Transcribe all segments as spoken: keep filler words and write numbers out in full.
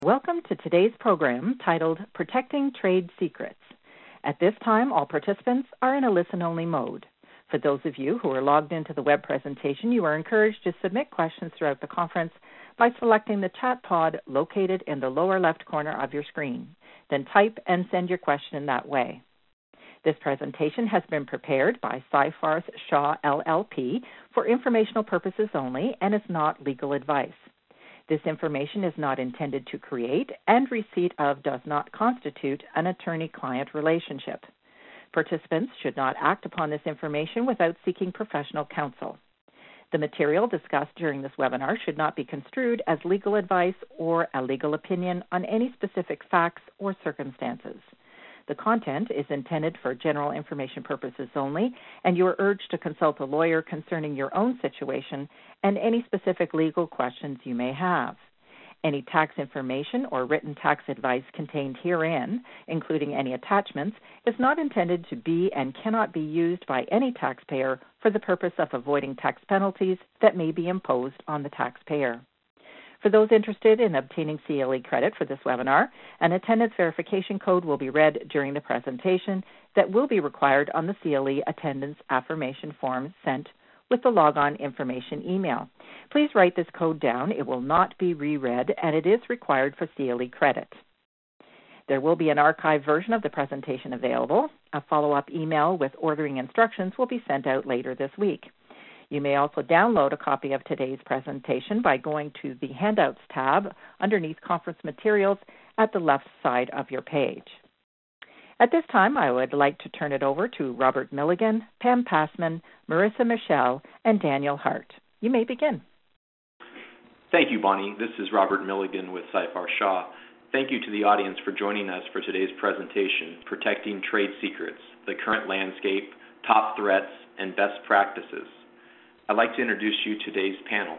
Welcome to today's program titled Protecting Trade Secrets. At this time, all participants are in a listen-only mode. For those of you who are logged into the web presentation, you are encouraged to submit questions throughout the conference by selecting the chat pod located in the lower left corner of your screen. Then type and send your question that way. This presentation has been prepared by Seyfarth Shaw L L P for informational purposes only and is not legal advice. This information is not intended to create, and receipt of does not constitute an attorney-client relationship. Participants should not act upon this information without seeking professional counsel. The material discussed during this webinar should not be construed as legal advice or a legal opinion on any specific facts or circumstances. The content is intended for general information purposes only, and you are urged to consult a lawyer concerning your own situation and any specific legal questions you may have. Any tax information or written tax advice contained herein, including any attachments, is not intended to be and cannot be used by any taxpayer for the purpose of avoiding tax penalties that may be imposed on the taxpayer. For those interested in obtaining C L E credit for this webinar, an attendance verification code will be read during the presentation that will be required on the C L E attendance affirmation form sent with the logon information email. Please write this code down. It will not be reread, and it is required for C L E credit. There will be an archived version of the presentation available. A follow-up email with ordering instructions will be sent out later this week. You may also download a copy of today's presentation by going to the Handouts tab underneath Conference Materials at the left side of your page. At this time, I would like to turn it over to Robert Milligan, Pam Passman, Marissa Michelle, and Daniel Hart. You may begin. Thank you, Bonnie. This is Robert Milligan with Seyfarth Shaw. Thank you to the audience for joining us for today's presentation, Protecting Trade Secrets, the Current Landscape, Top Threats, and Best Practices. I'd like to introduce you to today's panel.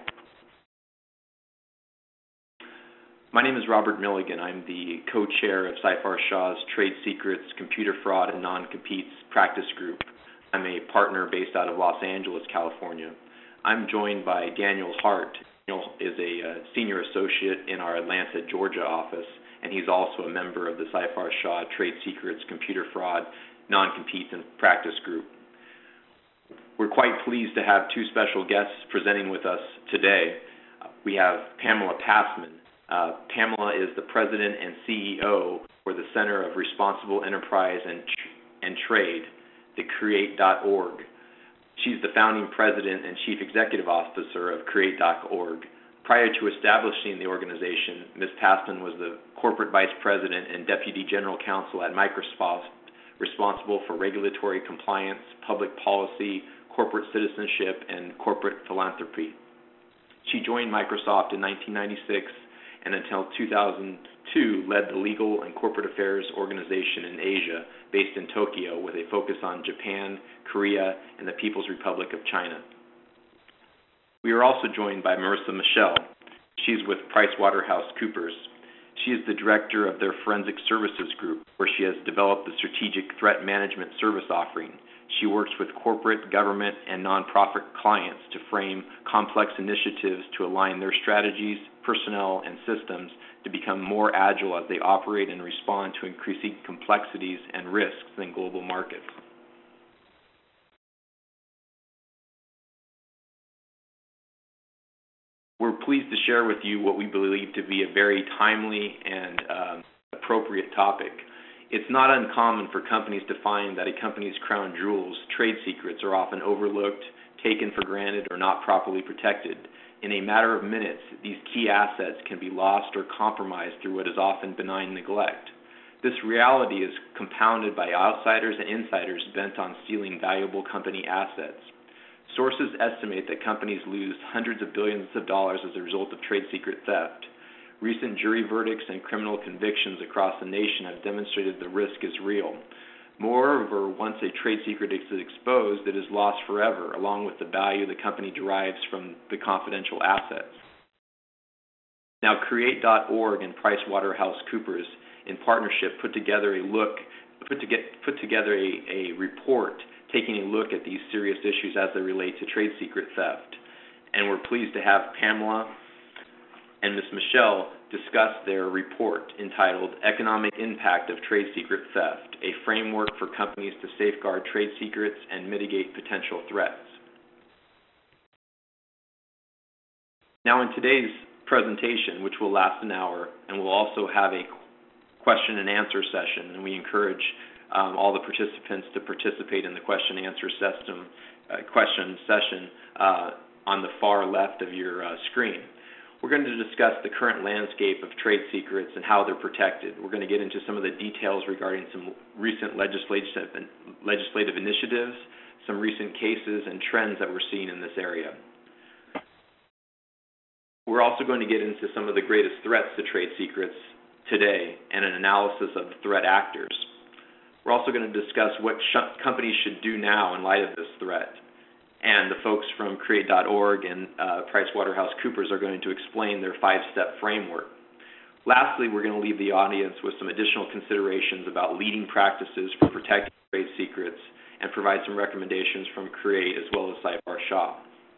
My name is Robert Milligan. I'm the co-chair of Seyfarth Shaw's Trade Secrets, Computer Fraud, and Non-Competes Practice Group. I'm a partner based out of Los Angeles, California. I'm joined by Daniel Hart. Daniel is a uh, senior associate in our Atlanta, Georgia office, and he's also a member of the Seyfarth Shaw Trade Secrets, Computer Fraud, Non-Competes, and Practice Group. We're quite pleased to have two special guests presenting with us today. Uh, we have Pamela Passman. Uh, Pamela is the president and C E O for the Center of Responsible Enterprise and, and Trade, the create dot org. She's the founding president and chief executive officer of create dot org. Prior to establishing the organization, Miz Passman was the corporate vice president and deputy general counsel at Microsoft, responsible for regulatory compliance, public policy, corporate citizenship, and corporate philanthropy. She joined Microsoft in nineteen ninety-six and until two thousand two led the legal and corporate affairs organization in Asia based in Tokyo with a focus on Japan, Korea, and the People's Republic of China. We are also joined by Marissa Michelle. She's with PricewaterhouseCoopers. She is the director of their Forensic Services Group, where she has developed the Strategic Threat Management Service offering. She works with corporate, government, and nonprofit clients to frame complex initiatives to align their strategies, personnel, and systems to become more agile as they operate and respond to increasing complexities and risks in global markets. We're pleased to share with you what we believe to be a very timely and um, appropriate topic. It's not uncommon for companies to find that a company's crown jewels, trade secrets, are often overlooked, taken for granted, or not properly protected. In a matter of minutes, these key assets can be lost or compromised through what is often benign neglect. This reality is compounded by outsiders and insiders bent on stealing valuable company assets. Sources estimate that companies lose hundreds of billions of dollars as a result of trade secret theft. Recent jury verdicts and criminal convictions across the nation have demonstrated the risk is real. Moreover, once a trade secret is exposed, it is lost forever, along with the value the company derives from the confidential assets. Now, create dot org and PricewaterhouseCoopers, in partnership, put together a look, put, to get, put together a, a report taking a look at these serious issues as they relate to trade secret theft. And we're pleased to have Pamela and Miz Michelle discuss their report entitled Economic Impact of Trade Secret Theft, a Framework for Companies to Safeguard Trade Secrets and Mitigate Potential Threats. Now, in today's presentation, which will last an hour, and we'll also have a question and answer session, and we encourage um, all the participants to participate in the question and answer system, uh, question session uh, on the far left of your uh, screen. We're going to discuss the current landscape of trade secrets and how they're protected. We're going to get into some of the details regarding some recent legislative, legislative initiatives, some recent cases and trends that we're seeing in this area. We're also going to get into some of the greatest threats to trade secrets today and an analysis of the threat actors. We're also going to discuss what sh- companies should do now in light of this threat. And the folks from Create dot org and uh, PricewaterhouseCoopers are going to explain their five-step framework. Lastly, we're going to leave the audience with some additional considerations about leading practices for protecting trade secrets and provide some recommendations from Create as well as Seyfarth Shaw.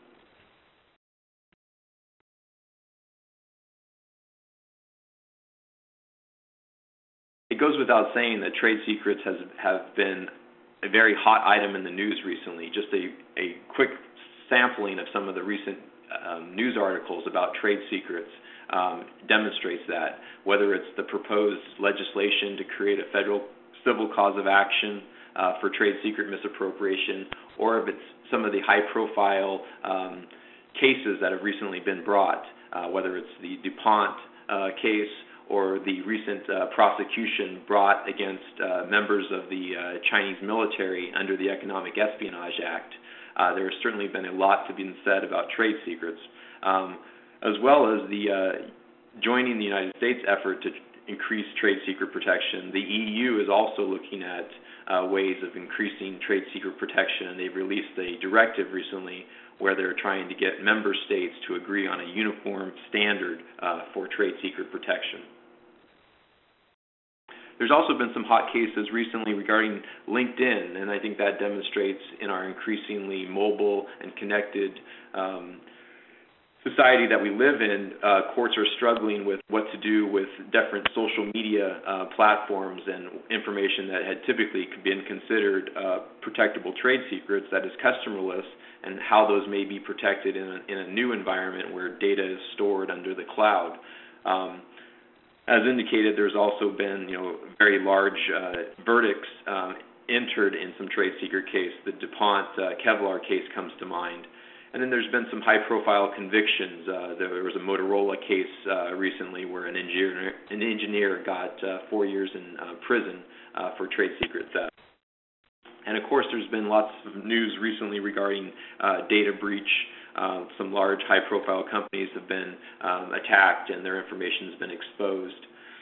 It goes without saying that trade secrets has have been a very hot item in the news recently. Just a, a quick sampling of some of the recent um, news articles about trade secrets um, demonstrates that, whether it's the proposed legislation to create a federal civil cause of action uh, for trade secret misappropriation, or if it's some of the high-profile um, cases that have recently been brought, uh, whether it's the DuPont uh, case or the recent uh, prosecution brought against uh, members of the uh, Chinese military under the Economic Espionage Act. Uh, there has certainly been a lot to be said about trade secrets, um, as well as the uh, joining the United States effort to increase trade secret protection. The E U is also looking at uh, ways of increasing trade secret protection, and they've released a directive recently where they're trying to get member states to agree on a uniform standard uh, for trade secret protection. There's also been some hot cases recently regarding LinkedIn, and I think that demonstrates in our increasingly mobile and connected um, society that we live in, uh, courts are struggling with what to do with different social media uh, platforms and information that had typically been considered uh, protectable trade secrets, that is customerless, and how those may be protected in a, in a new environment where data is stored under the cloud. Um, As indicated, there's also been, you know, very large uh, verdicts um, entered in some trade secret case. The DuPont uh, Kevlar case comes to mind. And then there's been some high-profile convictions. Uh, there was a Motorola case uh, recently where an engineer, an engineer got uh, four years in uh, prison uh, for trade secret theft. And, of course, there's been lots of news recently regarding uh, data breach. Uh, some large high-profile companies have been um, attacked and their information has been exposed.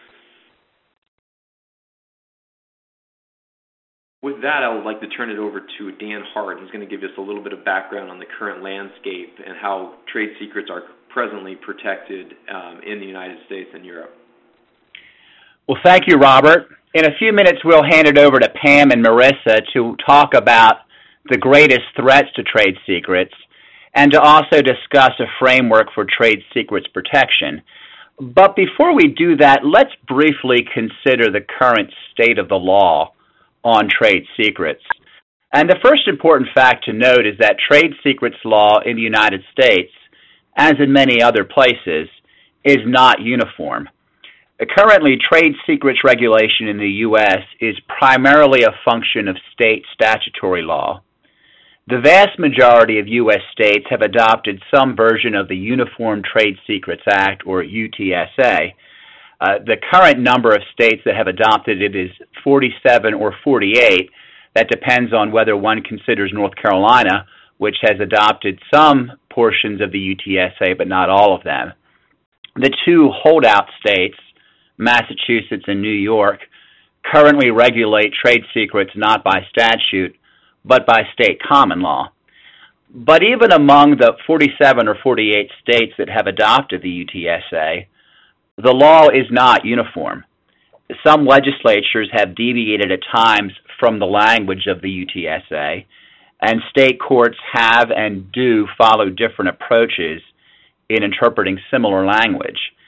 With that, I would like to turn it over to Dan Hart. He's going to give us a little bit of background on the current landscape and how trade secrets are presently protected um, in the United States and Europe. Well, thank you, Robert. In a few minutes, we'll hand it over to Pam and Marissa to talk about the greatest threats to trade secrets and to also discuss a framework for trade secrets protection. But before we do that, let's briefly consider the current state of the law on trade secrets. And the first important fact to note is that trade secrets law in the United States, as in many other places, is not uniform. Currently, trade secrets regulation in the U S is primarily a function of state statutory law. The vast majority of U S states have adopted some version of the Uniform Trade Secrets Act, or U T S A. Uh, the current number of states that have adopted it is forty-seven or forty-eight. That depends on whether one considers North Carolina, which has adopted some portions of the U T S A, but not all of them. The two holdout states, Massachusetts and New York, currently regulate trade secrets not by statute, but by state common law. But even among the forty-seven or forty-eight states that have adopted the U T S A, the law is not uniform. Some legislatures have deviated at times from the language of the U T S A, and state courts have and do follow different approaches in interpreting similar language.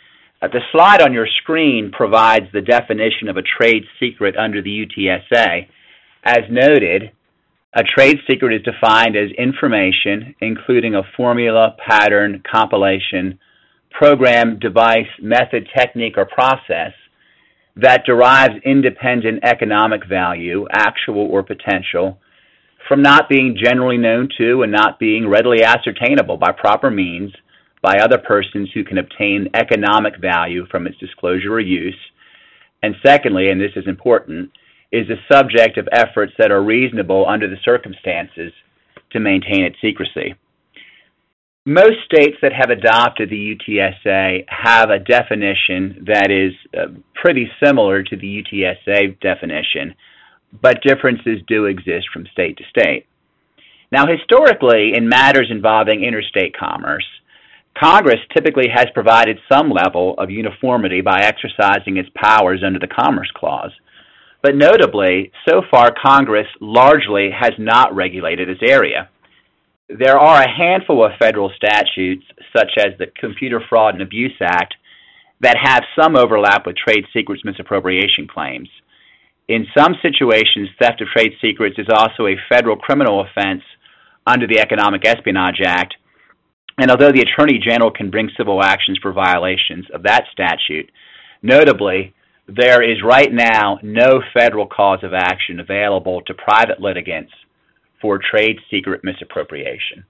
Uh, the slide on your screen provides the definition of a trade secret under the U T S A. As noted, a trade secret is defined as information, including a formula, pattern, compilation, program, device, method, technique, or process that derives independent economic value, actual or potential, from not being generally known to and not being readily ascertainable by proper means by other persons who can obtain economic value from its disclosure or use. And secondly, and this is important, is the subject of efforts that are reasonable under the circumstances to maintain its secrecy. Most states that have adopted the U T S A have a definition that is uh, pretty similar to the U T S A definition, but differences do exist from state to state. Now, historically, in matters involving interstate commerce, Congress typically has provided some level of uniformity by exercising its powers under the Commerce Clause. But notably, so far Congress largely has not regulated this area. There are a handful of federal statutes, such as the Computer Fraud and Abuse Act, that have some overlap with trade secrets misappropriation claims. In some situations, theft of trade secrets is also a federal criminal offense under the Economic Espionage Act, and although the Attorney General can bring civil actions for violations of that statute, notably, there is right now no federal cause of action available to private litigants for trade secret misappropriation.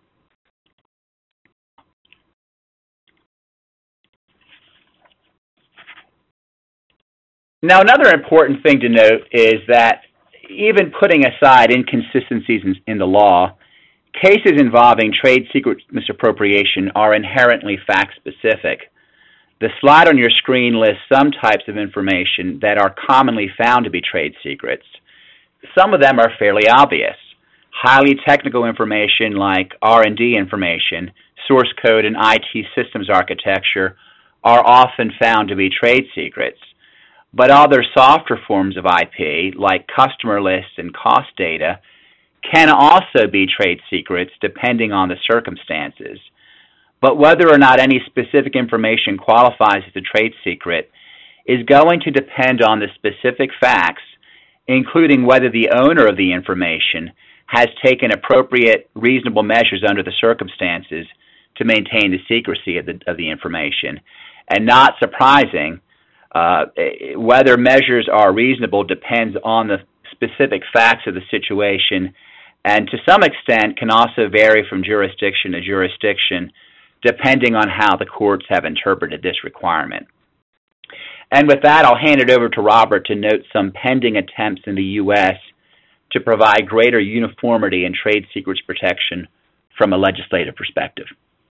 Now, another important thing to note is that even putting aside inconsistencies in, in the law, cases involving trade secret misappropriation are inherently fact-specific. The slide on your screen lists some types of information that are commonly found to be trade secrets. Some of them are fairly obvious. Highly technical information like R and D information, source code, and I T systems architecture are often found to be trade secrets. But other softer forms of I P, like customer lists and cost data, can also be trade secrets depending on the circumstances. But whether or not any specific information qualifies as a trade secret is going to depend on the specific facts, including whether the owner of the information has taken appropriate, reasonable measures under the circumstances to maintain the secrecy of the, of the information. And not surprising, uh, whether measures are reasonable depends on the specific facts of the situation, and to some extent can also vary from jurisdiction to jurisdiction, depending on how the courts have interpreted this requirement. And with that, I'll hand it over to Robert to note some pending attempts in the U S to provide greater uniformity in trade secrets protection from a legislative perspective.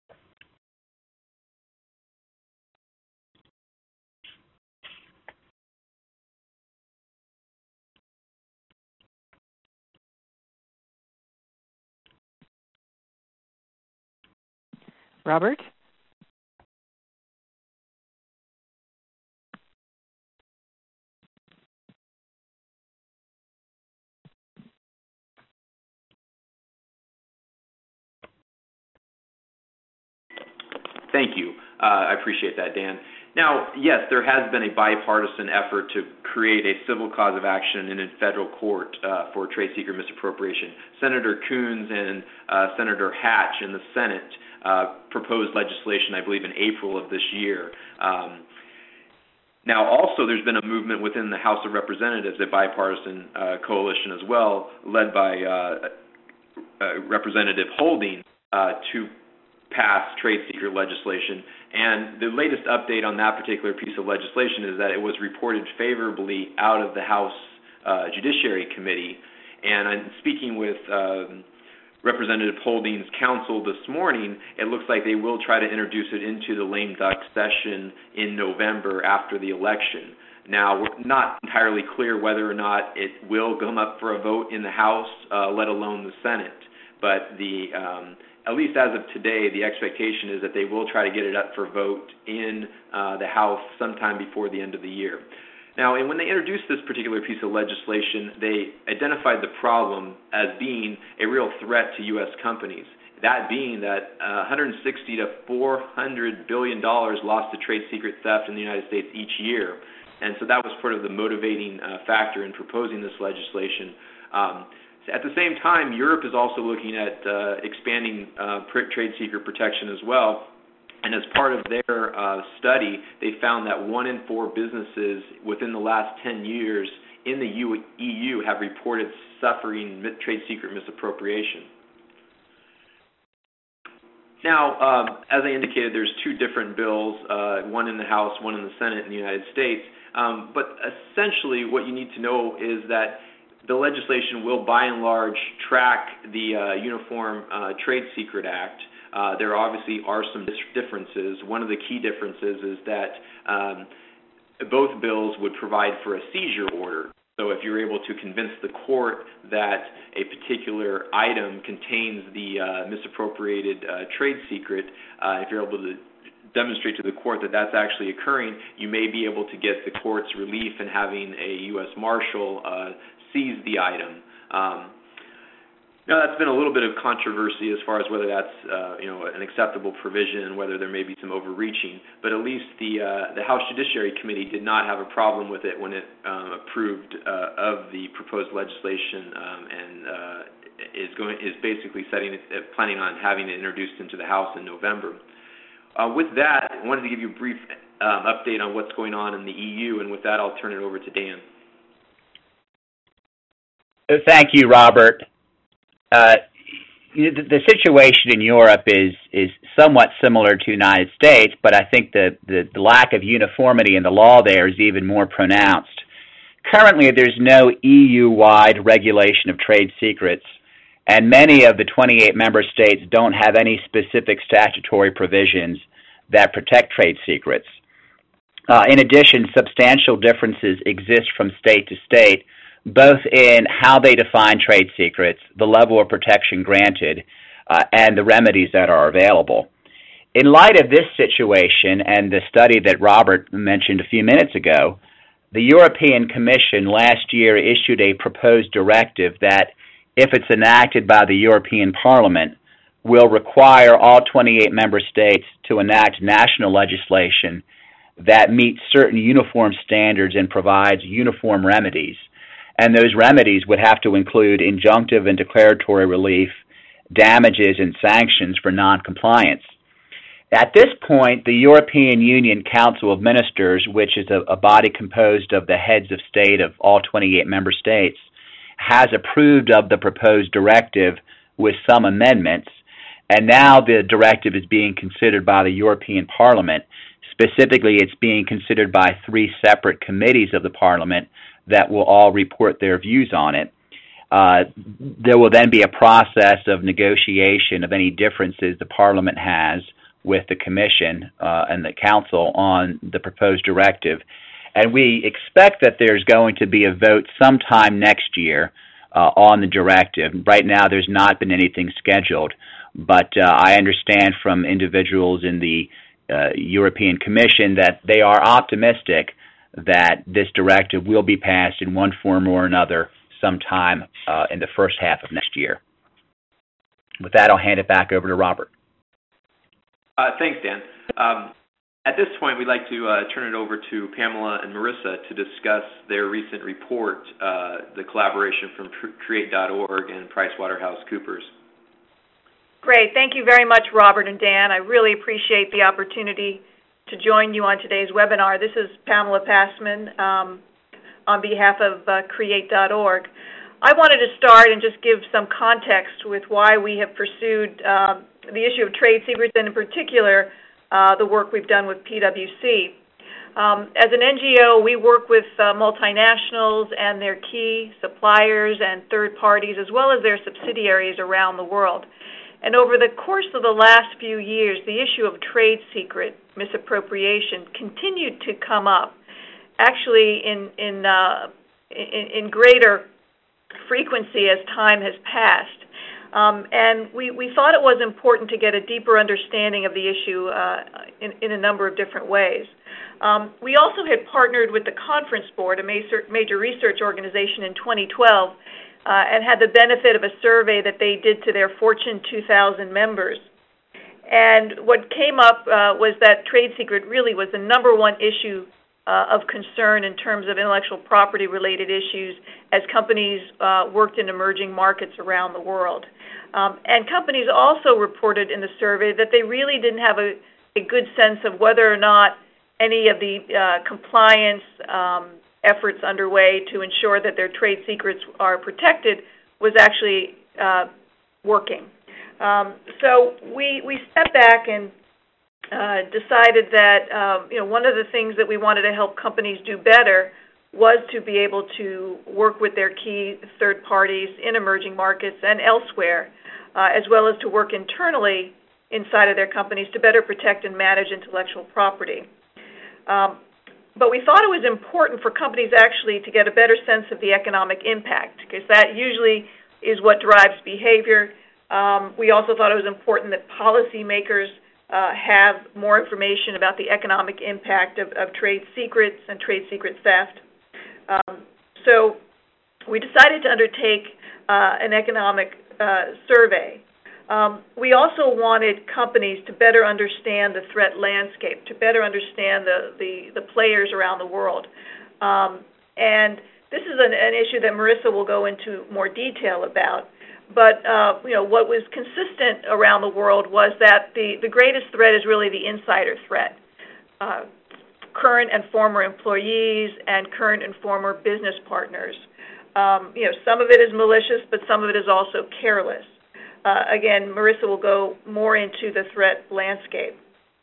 Robert? Thank you. Uh, I appreciate that, Dan. Now, yes, there has been a bipartisan effort to create a civil cause of action in a federal court uh, for trade secret misappropriation. Senator Coons and uh, Senator Hatch in the Senate uh, proposed legislation, I believe, in April of this year. Um, now, also, there's been a movement within the House of Representatives, a bipartisan uh, coalition as well, led by uh, uh, Representative Holding, uh, to pass trade secret legislation. And the latest update on that particular piece of legislation is that it was reported favorably out of the House uh, Judiciary Committee. And I'm speaking with um, Representative Holding's counsel this morning. It looks like they will try to introduce it into the lame duck session in November after the election. Now, we're not entirely clear whether or not it will come up for a vote in the House, uh, let alone the Senate. But the um, at least as of today, the expectation is that they will try to get it up for vote in uh, the House sometime before the end of the year. Now, and when they introduced this particular piece of legislation, they identified the problem as being a real threat to U S companies. that being that uh, one hundred sixty to four hundred billion dollars lost to trade secret theft in the United States each year. And so that was sort of the motivating uh, factor in proposing this legislation. Um, at the same time, Europe is also looking at uh, expanding uh, trade secret protection as well. And as part of their uh, study, they found that one in four businesses within the last ten years in the E U have reported suffering trade secret misappropriation. Now, um, as I indicated, there's two different bills, uh, one in the House, one in the Senate in the United States. Um, but essentially what you need to know is that the legislation will, by and large, track the uh, Uniform uh, Trade Secret Act. Uh, there obviously are some differences. One of the key differences is that um, both bills would provide for a seizure order. So if you're able to convince the court that a particular item contains the uh, misappropriated uh, trade secret, uh, if you're able to demonstrate to the court that that's actually occurring, you may be able to get the court's relief in having a U S Marshal uh, seize the item. Um, Now, that's been a little bit of controversy as far as whether that's uh, you know, an acceptable provision and whether there may be some overreaching. But at least the uh, the House Judiciary Committee did not have a problem with it when it um, approved uh, of the proposed legislation um, and uh, is going is basically setting it, uh, planning on having it introduced into the House in November. Uh, with that, I wanted to give you a brief um, update on what's going on in the E U, and with that, I'll turn it over to Dan. Thank you, Robert. Uh, the, the situation in Europe is is somewhat similar to the United States, but I think the, the, the lack of uniformity in the law there is even more pronounced. Currently, there's no E U-wide regulation of trade secrets, and many of the twenty-eight member states don't have any specific statutory provisions that protect trade secrets. Uh, in addition, substantial differences exist from state to state, both in how they define trade secrets, the level of protection granted, uh, and the remedies that are available. In light of this situation and the study that Robert mentioned a few minutes ago, the European Commission last year issued a proposed directive that, if it's enacted by the European Parliament, will require all twenty-eight member states to enact national legislation that meets certain uniform standards and provides uniform remedies. And those remedies would have to include injunctive and declaratory relief, damages, and sanctions for noncompliance. At this point, the European Union Council of Ministers, which is a, a body composed of the heads of state of all twenty-eight member states, has approved of the proposed directive with some amendments, and now the directive is being considered by the European Parliament. Specifically, it's being considered by three separate committees of the Parliament that will all report their views on it. Uh, there will then be a process of negotiation of any differences the Parliament has with the Commission uh, and the Council on the proposed directive. And we expect that there's going to be a vote sometime next year uh, on the directive. Right now, there's not been anything scheduled, but uh, I understand from individuals in the uh, European Commission that they are optimistic that this directive will be passed in one form or another sometime uh, in the first half of next year. With that, I'll hand it back over to Robert. Uh, thanks, Dan. Um, at this point, we'd like to uh, turn it over to Pamela and Marissa to discuss their recent report, uh, the collaboration from Create dot org and PricewaterhouseCoopers. Great. Thank you very much, Robert and Dan. I really appreciate the opportunity to join you on today's webinar. This is Pamela Passman um, on behalf of uh, Create dot org. I wanted to start and just give some context with why we have pursued um, the issue of trade secrets, and in particular, uh, the work we've done with P W C. Um, as an N G O, we work with uh, multinationals and their key suppliers and third parties, as well as their subsidiaries around the world. And over the course of the last few years, the issue of trade secret misappropriation continued to come up, actually in in, uh, in, in greater frequency as time has passed. Um, and we, we thought it was important to get a deeper understanding of the issue uh, in, in a number of different ways. Um, we also had partnered with the Conference Board, a major, major research organization, in twenty twelve uh, and had the benefit of a survey that they did to their Fortune two thousand members. And what came up uh, was that trade secret really was the number one issue uh, of concern in terms of intellectual property-related issues as companies uh, worked in emerging markets around the world. Um, and companies also reported in the survey that they really didn't have a, a good sense of whether or not any of the uh, compliance um, efforts underway to ensure that their trade secrets are protected was actually uh, working. Um, so we we stepped back and uh, decided that um, you know one of the things that we wanted to help companies do better was to be able to work with their key third parties in emerging markets and elsewhere, uh, as well as to work internally inside of their companies to better protect and manage intellectual property. Um, but we thought it was important for companies actually to get a better sense of the economic impact, because that usually is what drives behavior. Um, we also thought it was important that policymakers uh, have more information about the economic impact of, of trade secrets and trade secret theft. Um, so we decided to undertake uh, an economic uh, survey. Um, we also wanted companies to better understand the threat landscape, to better understand the, the, the players around the world. Um, and this is an, an issue that Marissa will go into more detail about. But uh, you know, what was consistent around the world was that the, the greatest threat is really the insider threat. Uh, current and former employees and current and former business partners. Um, you know, some of it is malicious, but some of it is also careless. Uh, again, Marissa will go more into the threat landscape.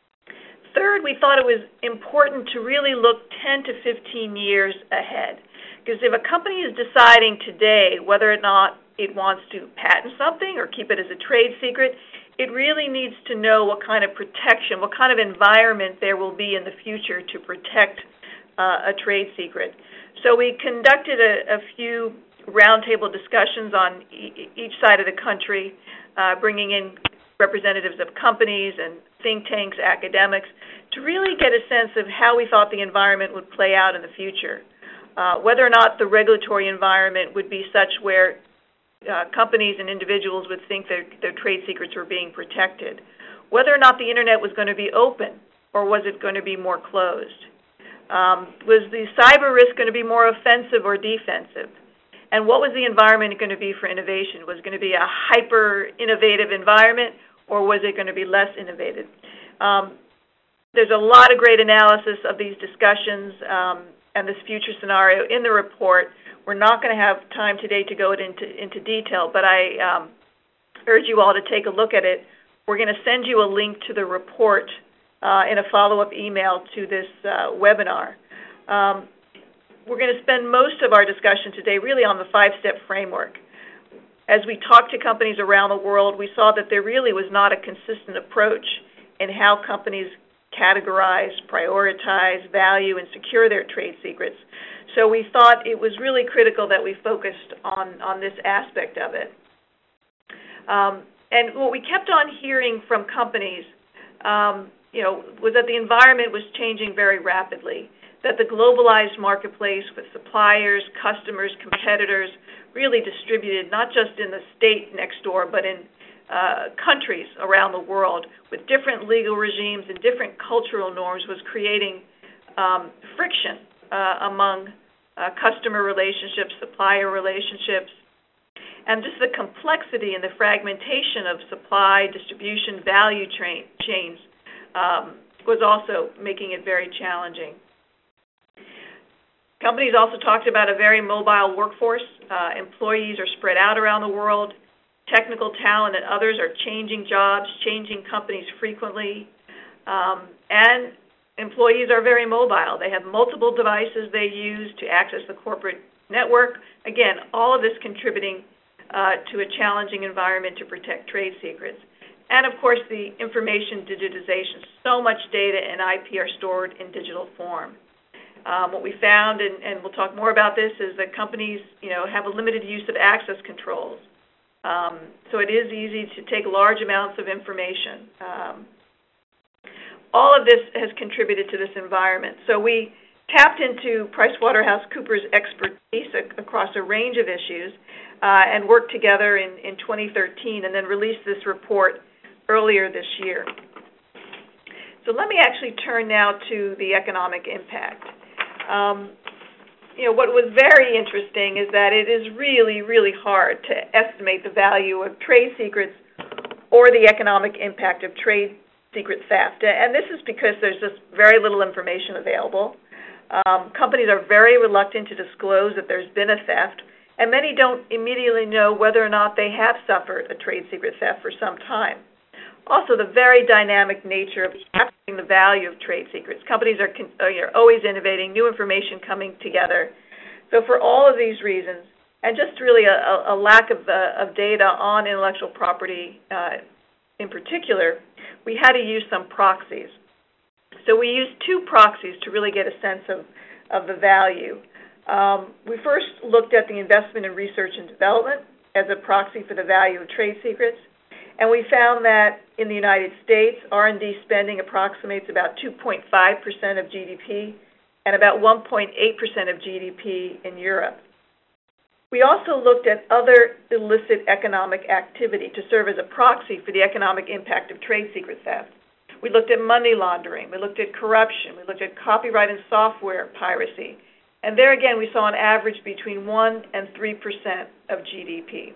Third, we thought it was important to really look ten to fifteen years ahead. Because if a company is deciding today whether or not it wants to patent something or keep it as a trade secret, it really needs to know what kind of protection, what kind of environment there will be in the future to protect uh, a trade secret. So we conducted a, a few roundtable discussions on e- each side of the country, uh, bringing in representatives of companies and think tanks, academics, to really get a sense of how we thought the environment would play out in the future. Uh, whether or not the regulatory environment would be such where uh, companies and individuals would think their, their trade secrets were being protected. Whether or not the Internet was going to be open, or was it going to be more closed? Um, was the cyber risk going to be more offensive or defensive? And what was the environment going to be for innovation? Was it going to be a hyper-innovative environment, or was it going to be less innovative? Um, there's a lot of great analysis of these discussions um, and this future scenario in the report. We're not going to have time today to go into, into detail, but I um, urge you all to take a look at it. We're going to send you a link to the report uh, in a follow-up email to this uh, webinar. Um, we're going to spend most of our discussion today really on the five-step framework. As we talked to companies around the world, we saw that there really was not a consistent approach in how companies categorize, prioritize, value, and secure their trade secrets. So we thought it was really critical that we focused on, on this aspect of it. Um, and what we kept on hearing from companies, um, you know, was that the environment was changing very rapidly, that the globalized marketplace with suppliers, customers, competitors, really distributed not just in the state next door, but in uh, countries around the world with different legal regimes and different cultural norms, was creating um, friction uh, among uh, customer relationships, supplier relationships, and just the complexity and the fragmentation of supply, distribution, value train, chains um, was also making it very challenging. Companies also talked about a very mobile workforce. Uh, employees are spread out around the world. Technical talent and others are changing jobs, changing companies frequently. Um, and employees are very mobile. They have multiple devices they use to access the corporate network. Again, all of this contributing uh, to a challenging environment to protect trade secrets. And, of course, the information digitization. So much data and I P are stored in digital form. Um, what we found, and, and we'll talk more about this, is that companies, you know, have a limited use of access controls. Um, so it is easy to take large amounts of information. Um, all of this has contributed to this environment. So we tapped into PricewaterhouseCoopers' expertise across a range of issues uh, and worked together in, in twenty thirteen and then released this report earlier this year. So let me actually turn now to the economic impact. Um, you know, what was very interesting is that it is really, really hard to estimate the value of trade secrets or the economic impact of trade secret theft. And this is because there's just very little information available. Um, companies are very reluctant to disclose that there's been a theft, and many don't immediately know whether or not they have suffered a trade secret theft for some time. Also, the very dynamic nature of capturing the value of trade secrets. Companies are, are always innovating, new information coming together. So for all of these reasons, and just really a, a lack of, uh, of data on intellectual property uh, in particular, we had to use some proxies. So we used two proxies to really get a sense of, of the value. Um, we first looked at the investment in research and development as a proxy for the value of trade secrets. And we found that in the United States, R and D spending approximates about two point five percent of G D P and about one point eight percent of G D P in Europe. We also looked at other illicit economic activity to serve as a proxy for the economic impact of trade secret theft. We looked at money laundering. We looked at corruption. We looked at copyright and software piracy. And there again, we saw an average between one and three percent of G D P.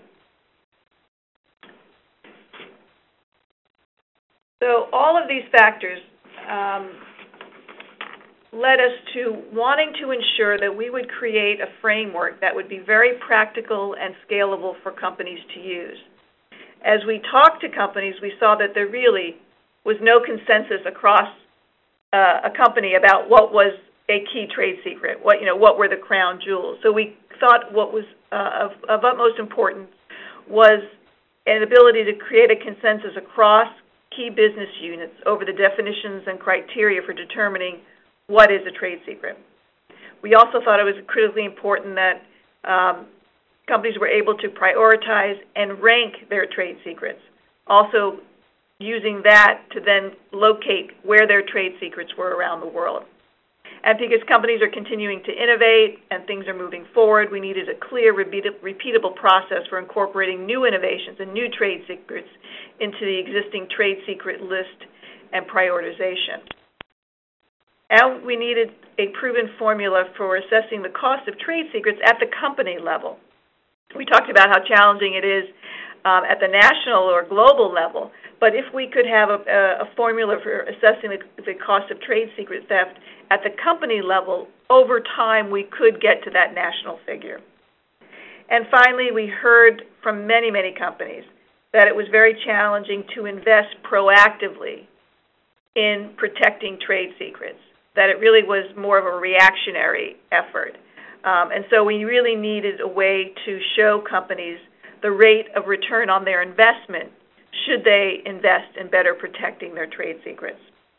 So all of these factors um, led us to wanting to ensure that we would create a framework that would be very practical and scalable for companies to use. As we talked to companies, we saw that there really was no consensus across uh, a company about what was a key trade secret, what you know, what were the crown jewels. So we thought what was uh, of, of utmost importance was an ability to create a consensus across key business units over the definitions and criteria for determining what is a trade secret. We also thought it was critically important that um, companies were able to prioritize and rank their trade secrets, also using that to then locate where their trade secrets were around the world. And because companies are continuing to innovate and things are moving forward, we needed a clear, repeatable process for incorporating new innovations and new trade secrets into the existing trade secret list and prioritization. And we needed a proven formula for assessing the cost of trade secrets at the company level. We talked about how challenging it is um, at the national or global level, but if we could have a, a formula for assessing the, the cost of trade secret theft at the company level, over time we could get to that national figure. And finally, we heard from many, many companies that it was very challenging to invest proactively in protecting trade secrets, that it really was more of a reactionary effort. Um, and so we really needed a way to show companies the rate of return on their investment should they invest in better protecting their trade secrets.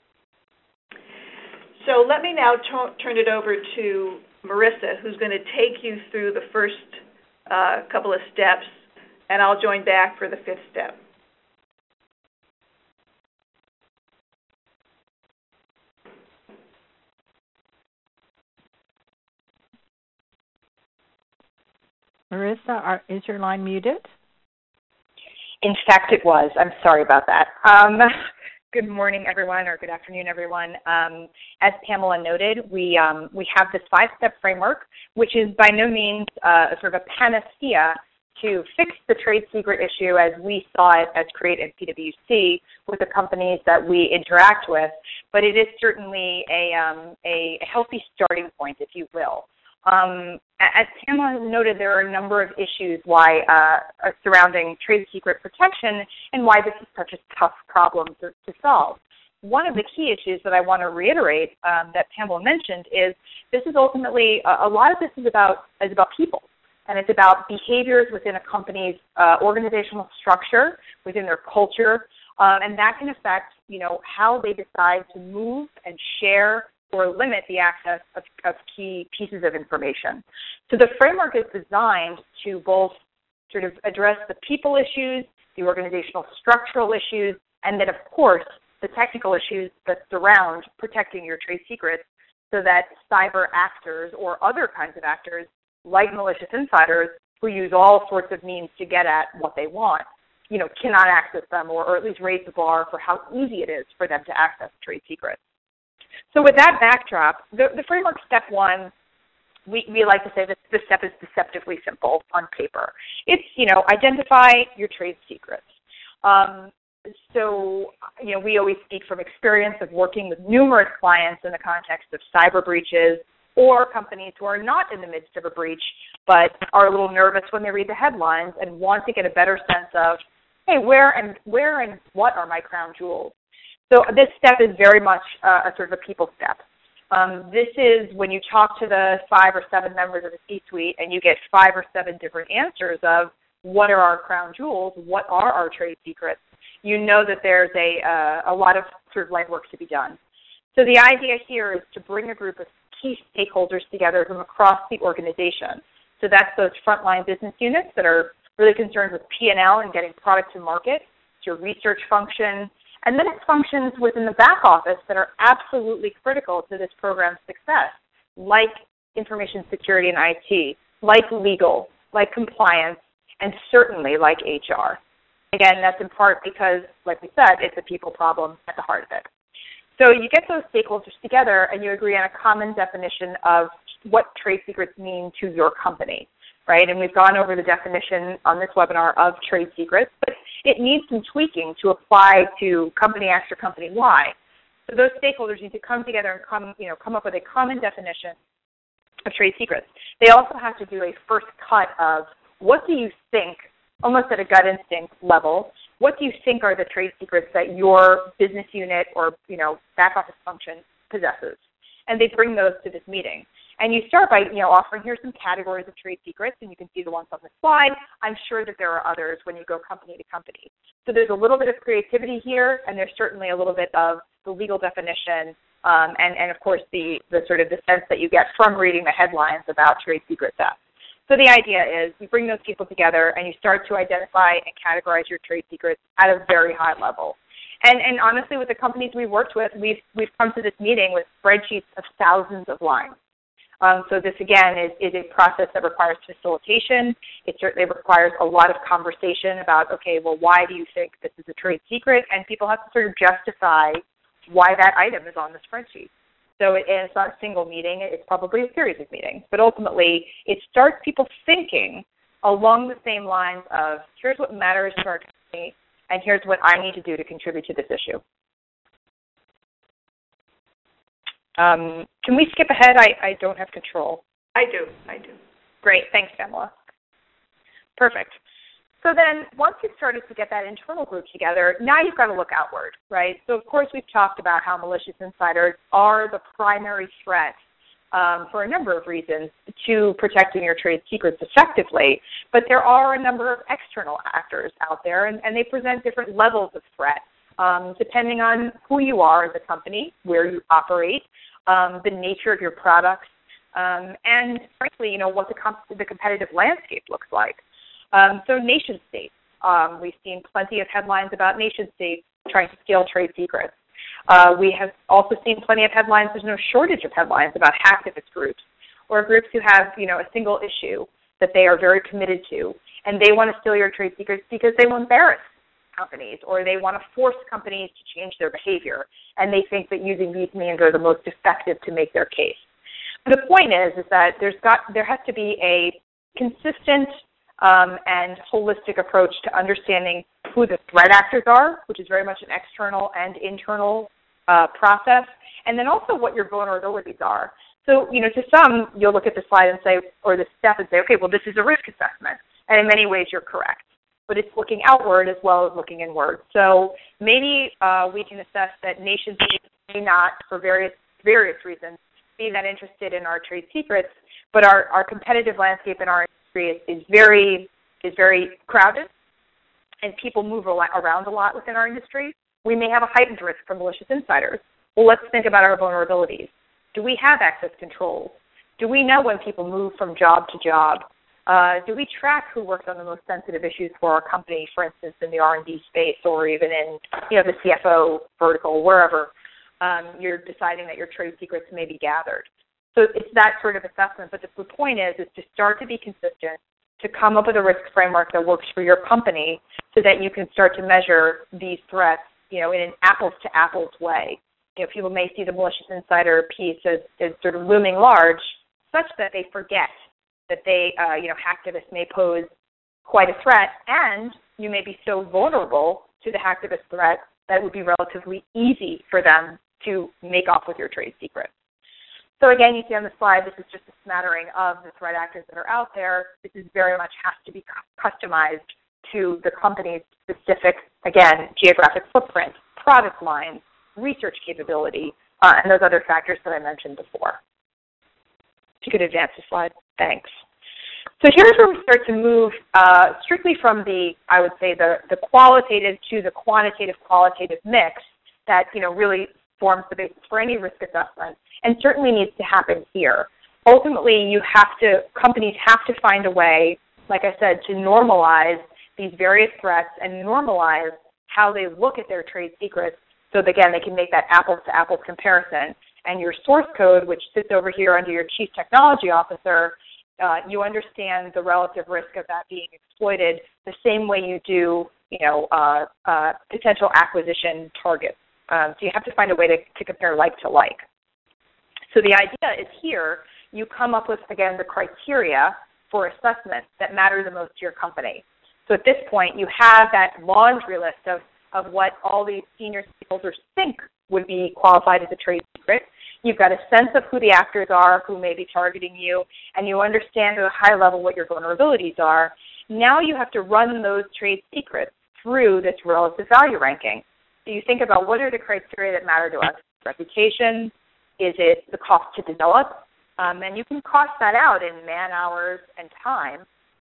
So let me now t- turn it over to Marissa, who's going to take you through the first uh, couple of steps, and I'll join back for the fifth step. Marissa, are, is your line muted? In fact, it was. I'm sorry about that. Um, good morning, everyone, or good afternoon, everyone. Um, as Pamela noted, we um, we have this five-step framework, which is by no means uh, sort of a panacea to fix the trade secret issue as we saw it as CREATE and P W C with the companies that we interact with, but it is certainly a, um, a healthy starting point, if you will. Um, as Pamela noted, there are a number of issues why uh, surrounding trade secret protection and why this is such a tough problem to, to solve. One of the key issues that I want to reiterate um, that Pamela mentioned is this is ultimately, uh, a lot of this is about, is about people, and it's about behaviors within a company's uh, organizational structure, within their culture, um, and that can affect, you know, how they decide to move and share or limit the access of, of key pieces of information. So the framework is designed to both sort of address the people issues, the organizational structural issues, and then, of course, the technical issues that surround protecting your trade secrets so that cyber actors or other kinds of actors, like malicious insiders, who use all sorts of means to get at what they want, you know, cannot access them, or, or at least raise the bar for how easy it is for them to access trade secrets. So with that backdrop, the, the framework step one, we, we like to say that this step is deceptively simple on paper. It's, you know, identify your trade secrets. Um, so, you know, we always speak from experience of working with numerous clients in the context of cyber breaches or companies who are not in the midst of a breach but are a little nervous when they read the headlines and want to get a better sense of, hey, where and where and what are my crown jewels? So this step is very much uh, a sort of a people step. Um, this is when you talk to the five or seven members of the C-suite and you get five or seven different answers of what are our crown jewels, what are our trade secrets. You know that there's a uh, a lot of sort of legwork to be done. So the idea here is to bring a group of key stakeholders together from across the organization. So that's those frontline business units that are really concerned with P and L and getting product to market. It's your research function. And then it's functions within the back office that are absolutely critical to this program's success, like information security and I T, like legal, like compliance, and certainly like H R. Again, that's in part because, like we said, it's a people problem at the heart of it. So you get those stakeholders together and you agree on a common definition of what trade secrets mean to your company, right? And we've gone over the definition on this webinar of trade secrets, but it needs some tweaking to apply to company X or company Y. So those stakeholders need to come together and come, you know, come up with a common definition of trade secrets. They also have to do a first cut of what do you think, almost at a gut instinct level, what do you think are the trade secrets that your business unit or, you know, back office function possesses? And they bring those to this meeting. And you start by, you know, offering, here's some categories of trade secrets, and you can see the ones on the slide. I'm sure that there are others when you go company to company. So there's a little bit of creativity here, and there's certainly a little bit of the legal definition, um, and, and of course the, the sort of the sense that you get from reading the headlines about trade secret theft. So the idea is you bring those people together and you start to identify and categorize your trade secrets at a very high level. And, and honestly, with the companies we've worked with, we've, we've come to this meeting with spreadsheets of thousands of lines. Um, so this, again, is, is a process that requires facilitation. It certainly requires a lot of conversation about, okay, well, why do you think this is a trade secret? And people have to sort of justify why that item is on the spreadsheet. So it, and it's not a single meeting. It's probably a series of meetings. But ultimately, it starts people thinking along the same lines of, here's what matters to our company, and here's what I need to do to contribute to this issue. Um, can we skip ahead? I, I don't have control. I do. I do. Great. Thanks, Pamela. Perfect. So then once you've started to get that internal group together, now you've got to look outward, right? So, of course, we've talked about how malicious insiders are the primary threat um, for a number of reasons to protecting your trade secrets effectively. But there are a number of external actors out there, and, and they present different levels of threat. Um, depending on who you are as a company, where you operate, um, the nature of your products, um, and frankly, you know, what the, comp- the competitive landscape looks like. Um, so nation states, um, we've seen plenty of headlines about nation states trying to steal trade secrets. Uh, we have also seen plenty of headlines, there's no shortage of headlines about hacktivist groups or groups who have, you know, a single issue that they are very committed to, and they want to steal your trade secrets because they will embarrass companies, or they want to force companies to change their behavior, and they think that using these means are the most effective to make their case. But the point is, is that there's got there has to be a consistent um, and holistic approach to understanding who the threat actors are, which is very much an external and internal uh, process, and then also what your vulnerabilities are. So, you know, to some, you'll look at the slide and say, or the step and say, okay, well, this is a risk assessment, and in many ways, you're correct. But it's looking outward as well as looking inward. So maybe uh, we can assess that nation states may not, for various various reasons, be that interested in our trade secrets, but our, our competitive landscape in our industry is, is very is very crowded, and people move around a lot within our industry. We may have a heightened risk from malicious insiders. Well, let's think about our vulnerabilities. Do we have access controls? Do we know when people move from job to job? Uh, do we track who works on the most sensitive issues for our company, for instance, in the R and D space, or even in, you know, the C F O vertical, wherever? um, you're deciding that your trade secrets may be gathered. So it's that sort of assessment. But the, the point is, is to start to be consistent, to come up with a risk framework that works for your company so that you can start to measure these threats, you know, in an apples-to-apples way. You know, people may see the malicious insider piece as, as sort of looming large, such that they forget that they, uh, you know, hacktivists may pose quite a threat, and you may be so vulnerable to the hacktivist threat that it would be relatively easy for them to make off with your trade secret. So again, you see on the slide, this is just a smattering of the threat actors that are out there. This is very much has to be customized to the company's specific, again, geographic footprint, product lines, research capability, uh, and those other factors that I mentioned before. If you could advance the slide, thanks. So here's where we start to move uh, strictly from the, I would say, the, the qualitative to the quantitative qualitative mix that, you know, really forms the basis for any risk assessment, and certainly needs to happen here. Ultimately, you have to, companies have to find a way, like I said, to normalize these various threats and normalize how they look at their trade secrets so that, again, they can make that apples-to-apples comparison. And your source code, which sits over here under your Chief Technology Officer, uh, you understand the relative risk of that being exploited the same way you do, you know, uh, uh, potential acquisition targets. Um, so you have to find a way to, to compare like to like. So the idea is here, you come up with, again, the criteria for assessment that matter the most to your company. So at this point, you have that laundry list of, of what all these senior stakeholders think would be qualified as a trade secret. You've got a sense of who the actors are who may be targeting you, and you understand at a high level what your vulnerabilities are. Now you have to run those trade secrets through this relative value ranking. So you think about what are the criteria that matter to us. Reputation, is it the cost to develop? Um, and you can cost that out in man hours and time.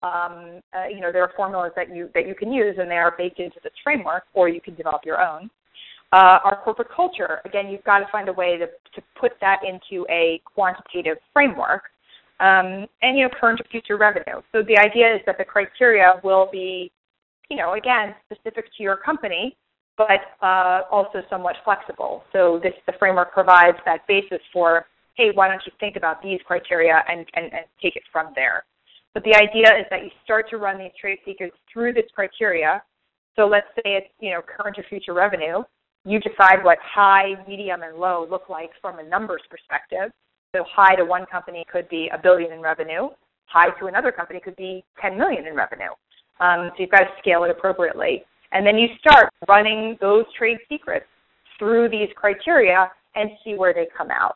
Um, uh, you know, there are formulas that you that you can use, and they are baked into this framework, or you can develop your own. Uh, our corporate culture, again, you've got to find a way to, to put that into a quantitative framework. Um, and, you know, current or future revenue. So the idea is that the criteria will be, you know, again, specific to your company, but uh, also somewhat flexible. So this the framework provides that basis for, hey, why don't you think about these criteria and, and, and take it from there. But the idea is that you start to run these trade secrets through this criteria. So let's say it's, you know, current or future revenue. You decide what high, medium, and low look like from a numbers perspective. So high to one company could be a billion in revenue. High to another company could be ten million in revenue. Um, so you've got to scale it appropriately. And then you start running those trade secrets through these criteria and see where they come out.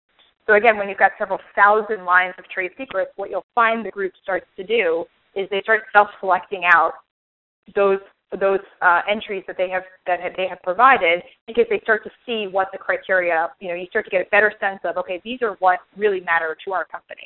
So again, when you've got several thousand lines of trade secrets, what you'll find the group starts to do is they start self-selecting out those those uh, entries that they have that they have provided, because they start to see what the criteria, you know, you start to get a better sense of, okay, these are what really matter to our company.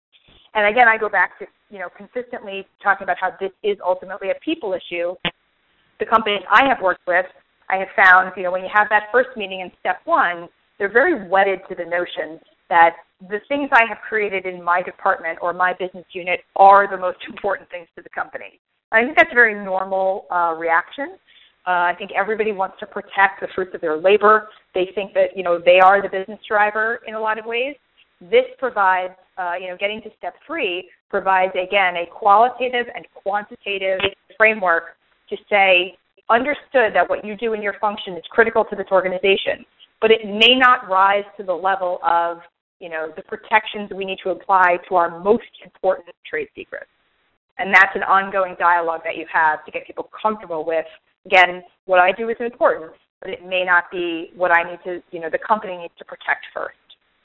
And again, I go back to, you know, consistently talking about how this is ultimately a people issue. The companies I have worked with, I have found, you know, when you have that first meeting in step one, they're very wedded to the notion that the things I have created in my department or my business unit are the most important things to the company. I think that's a very normal uh, reaction. Uh, I think everybody wants to protect the fruits of their labor. They think that, you know, they are the business driver in a lot of ways. This provides, uh, you know, getting to step three provides, again, a qualitative and quantitative framework to say, understood that what you do in your function is critical to this organization, but it may not rise to the level of, you know, the protections we need to apply to our most important trade secrets. And that's an ongoing dialogue that you have to get people comfortable with, again, what I do is important, but it may not be what I need to, you know, the company needs to protect first.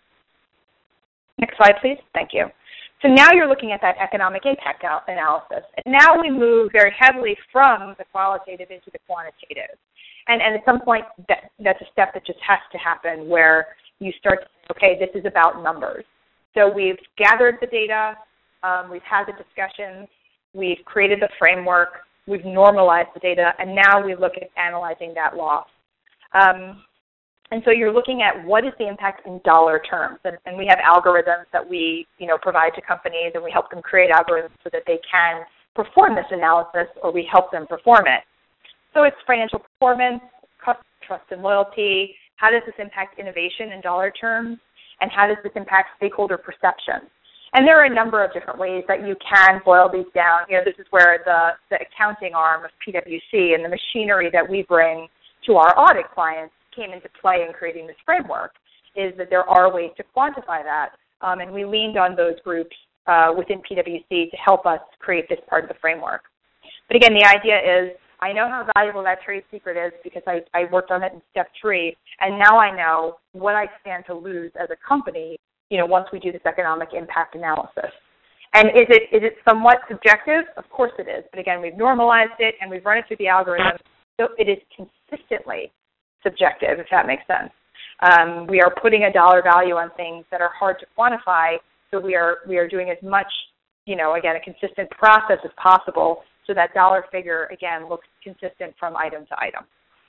Next slide, please. Thank you. So now you're looking at that economic impact analysis. And now we move very heavily from the qualitative into the quantitative. And, and at some point, that, that's a step that just has to happen where you start to say, okay, this is about numbers. So we've gathered the data, um, we've had the discussions, we've created the framework, we've normalized the data, and now we look at analyzing that loss. Um, and so you're looking at what is the impact in dollar terms. And, and we have algorithms that we, you know, provide to companies, and we help them create algorithms so that they can perform this analysis, or we help them perform it. So it's financial performance, customer trust and loyalty, How does this impact innovation in dollar terms? And how does this impact stakeholder perception? And there are a number of different ways that you can boil these down. You know, this is where the, the accounting arm of P W C and the machinery that we bring to our audit clients came into play in creating this framework, is that there are ways to quantify that. Um, and we leaned on those groups uh, within P W C to help us create this part of the framework. But again, the idea is, I know how valuable that trade secret is because I, I worked on it in step three, and now I know what I stand to lose as a company, you know, once we do this economic impact analysis. And is it is it somewhat subjective? Of course it is. But again, we've normalized it and we've run it through the algorithm, so it is consistently subjective, if that makes sense. Um, we are putting a dollar value on things that are hard to quantify, so we are we are doing as much, you know, again, a consistent process as possible, so that dollar figure, again, looks consistent from item to item.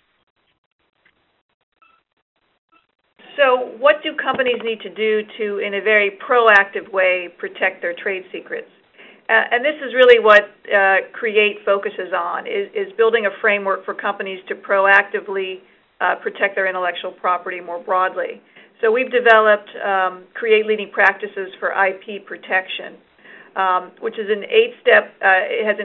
So what do companies need to do to, in a very proactive way, protect their trade secrets? Uh, and this is really what uh, CREATE focuses on, is, is building a framework for companies to proactively uh, protect their intellectual property more broadly. So we've developed um, CREATE Leading Practices for I P Protection, um, which is an eight-step, uh, it has an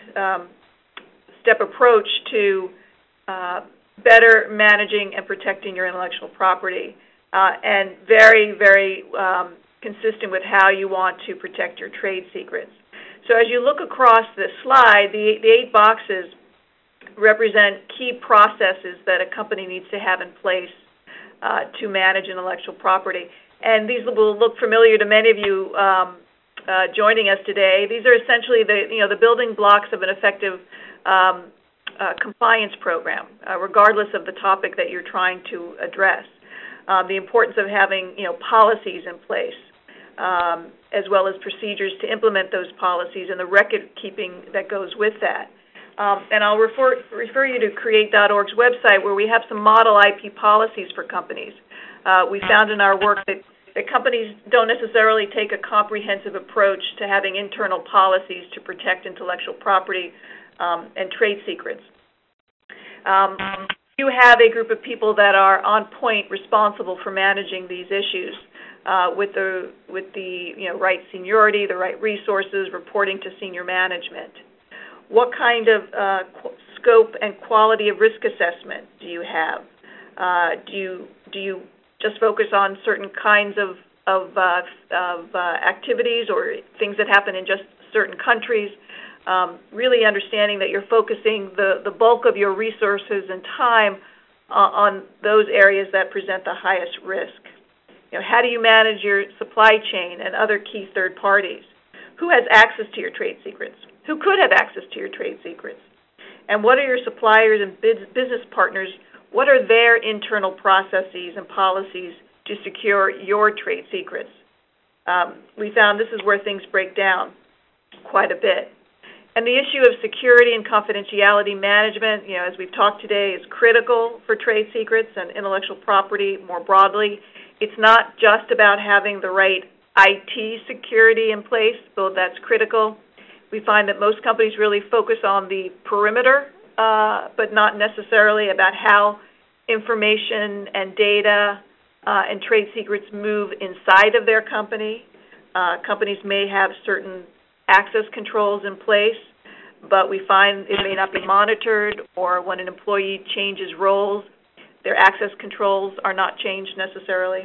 eight-step um, approach to uh, better managing and protecting your intellectual property, uh, and very, very um, consistent with how you want to protect your trade secrets. So as you look across this slide, the, the eight boxes represent key processes that a company needs to have in place uh, to manage intellectual property. And these will look familiar to many of you um, uh, joining us today. These are essentially the, you know, the building blocks of an effective um, Uh, compliance program, uh, regardless of the topic that you're trying to address. Um, the importance of having, you know, policies in place, um, as well as procedures to implement those policies and the record keeping that goes with that. Um, and I'll refer refer you to create dot org's website, where we have some model I P policies for companies. Uh, we found in our work that, that companies don't necessarily take a comprehensive approach to having internal policies to protect intellectual property Um, and trade secrets. Um, you have a group of people that are on point responsible for managing these issues uh, with the with the you know right seniority, the right resources, reporting to senior management. What kind of uh, qu- scope and quality of risk assessment do you have? Uh, do you do you just focus on certain kinds of of, uh, of uh, activities or things that happen in just certain countries? Um, really understanding that you're focusing the, the bulk of your resources and time uh, on those areas that present the highest risk. You know, how do you manage your supply chain and other key third parties? Who has access to your trade secrets? Who could have access to your trade secrets? And what are your suppliers and business partners? What are their internal processes and policies to secure your trade secrets? Um, we found this is where things break down quite a bit. And the issue of security and confidentiality management, you know, as we've talked today, is critical for trade secrets and intellectual property more broadly. It's not just about having the right I T security in place, though that's critical. We find that most companies really focus on the perimeter, uh, but not necessarily about how information and data uh, and trade secrets move inside of their company. Uh, companies may have certain access controls in place, but we find it may not be monitored, or when an employee changes roles, their access controls are not changed necessarily.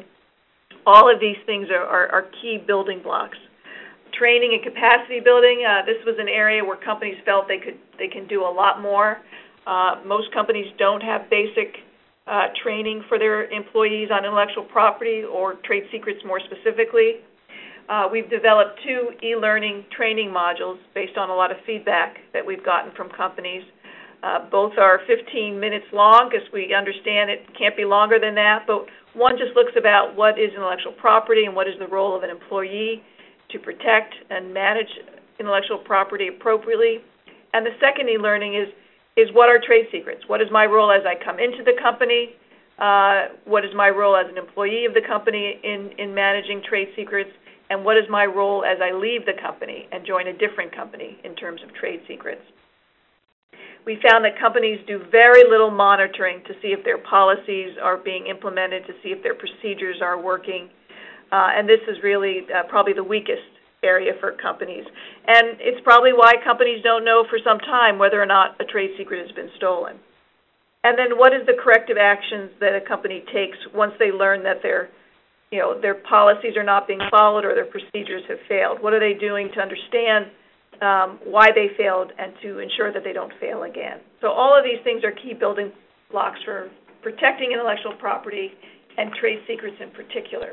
All of these things are, are, are key building blocks. Training and capacity building, uh, this was an area where companies felt they could they can do a lot more. Uh, most companies don't have basic uh, training for their employees on intellectual property or trade secrets more specifically. Uh, we've developed two e-learning training modules based on a lot of feedback that we've gotten from companies. Uh, both are fifteen minutes long, because we understand it can't be longer than that, but one just looks about what is intellectual property and what is the role of an employee to protect and manage intellectual property appropriately. And the second e-learning is, is what are trade secrets? What is my role as I come into the company? Uh, what is my role as an employee of the company in, in managing trade secrets? And what is my role as I leave the company and join a different company in terms of trade secrets? we found that companies do very little monitoring to see if their policies are being implemented, to see if their procedures are working. Uh, and this is really uh, probably the weakest area for companies. And it's probably why companies don't know for some time whether or not a trade secret has been stolen. And then what is the corrective actions that a company takes once they learn that their, you know, their policies are not being followed or their procedures have failed? What are they doing to understand um, why they failed and to ensure that they don't fail again? So all of these things are key building blocks for protecting intellectual property and trade secrets in particular.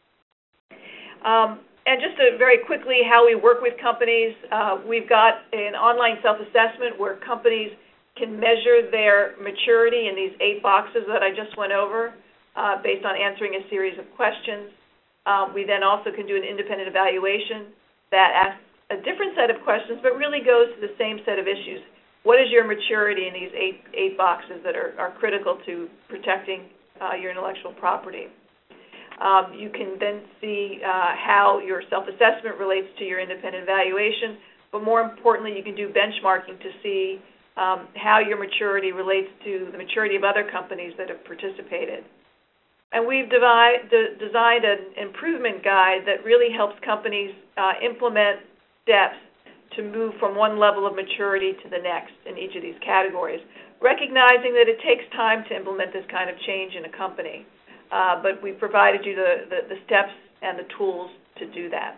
Um, and just to very quickly how we work with companies, uh, we've got an online self-assessment where companies can measure their maturity in these eight boxes that I just went over uh, based on answering a series of questions. Um, we then also can do an independent evaluation that asks a different set of questions but really goes to the same set of issues. What is your maturity in these eight, eight boxes that are, are critical to protecting uh, your intellectual property? Um, you can then see uh, how your self-assessment relates to your independent evaluation, but more importantly, you can do benchmarking to see um, how your maturity relates to the maturity of other companies that have participated. And we've divide, de- designed an improvement guide that really helps companies uh, implement steps to move from one level of maturity to the next in each of these categories, recognizing that it takes time to implement this kind of change in a company. Uh, but we provided you the, the, the steps and the tools to do that.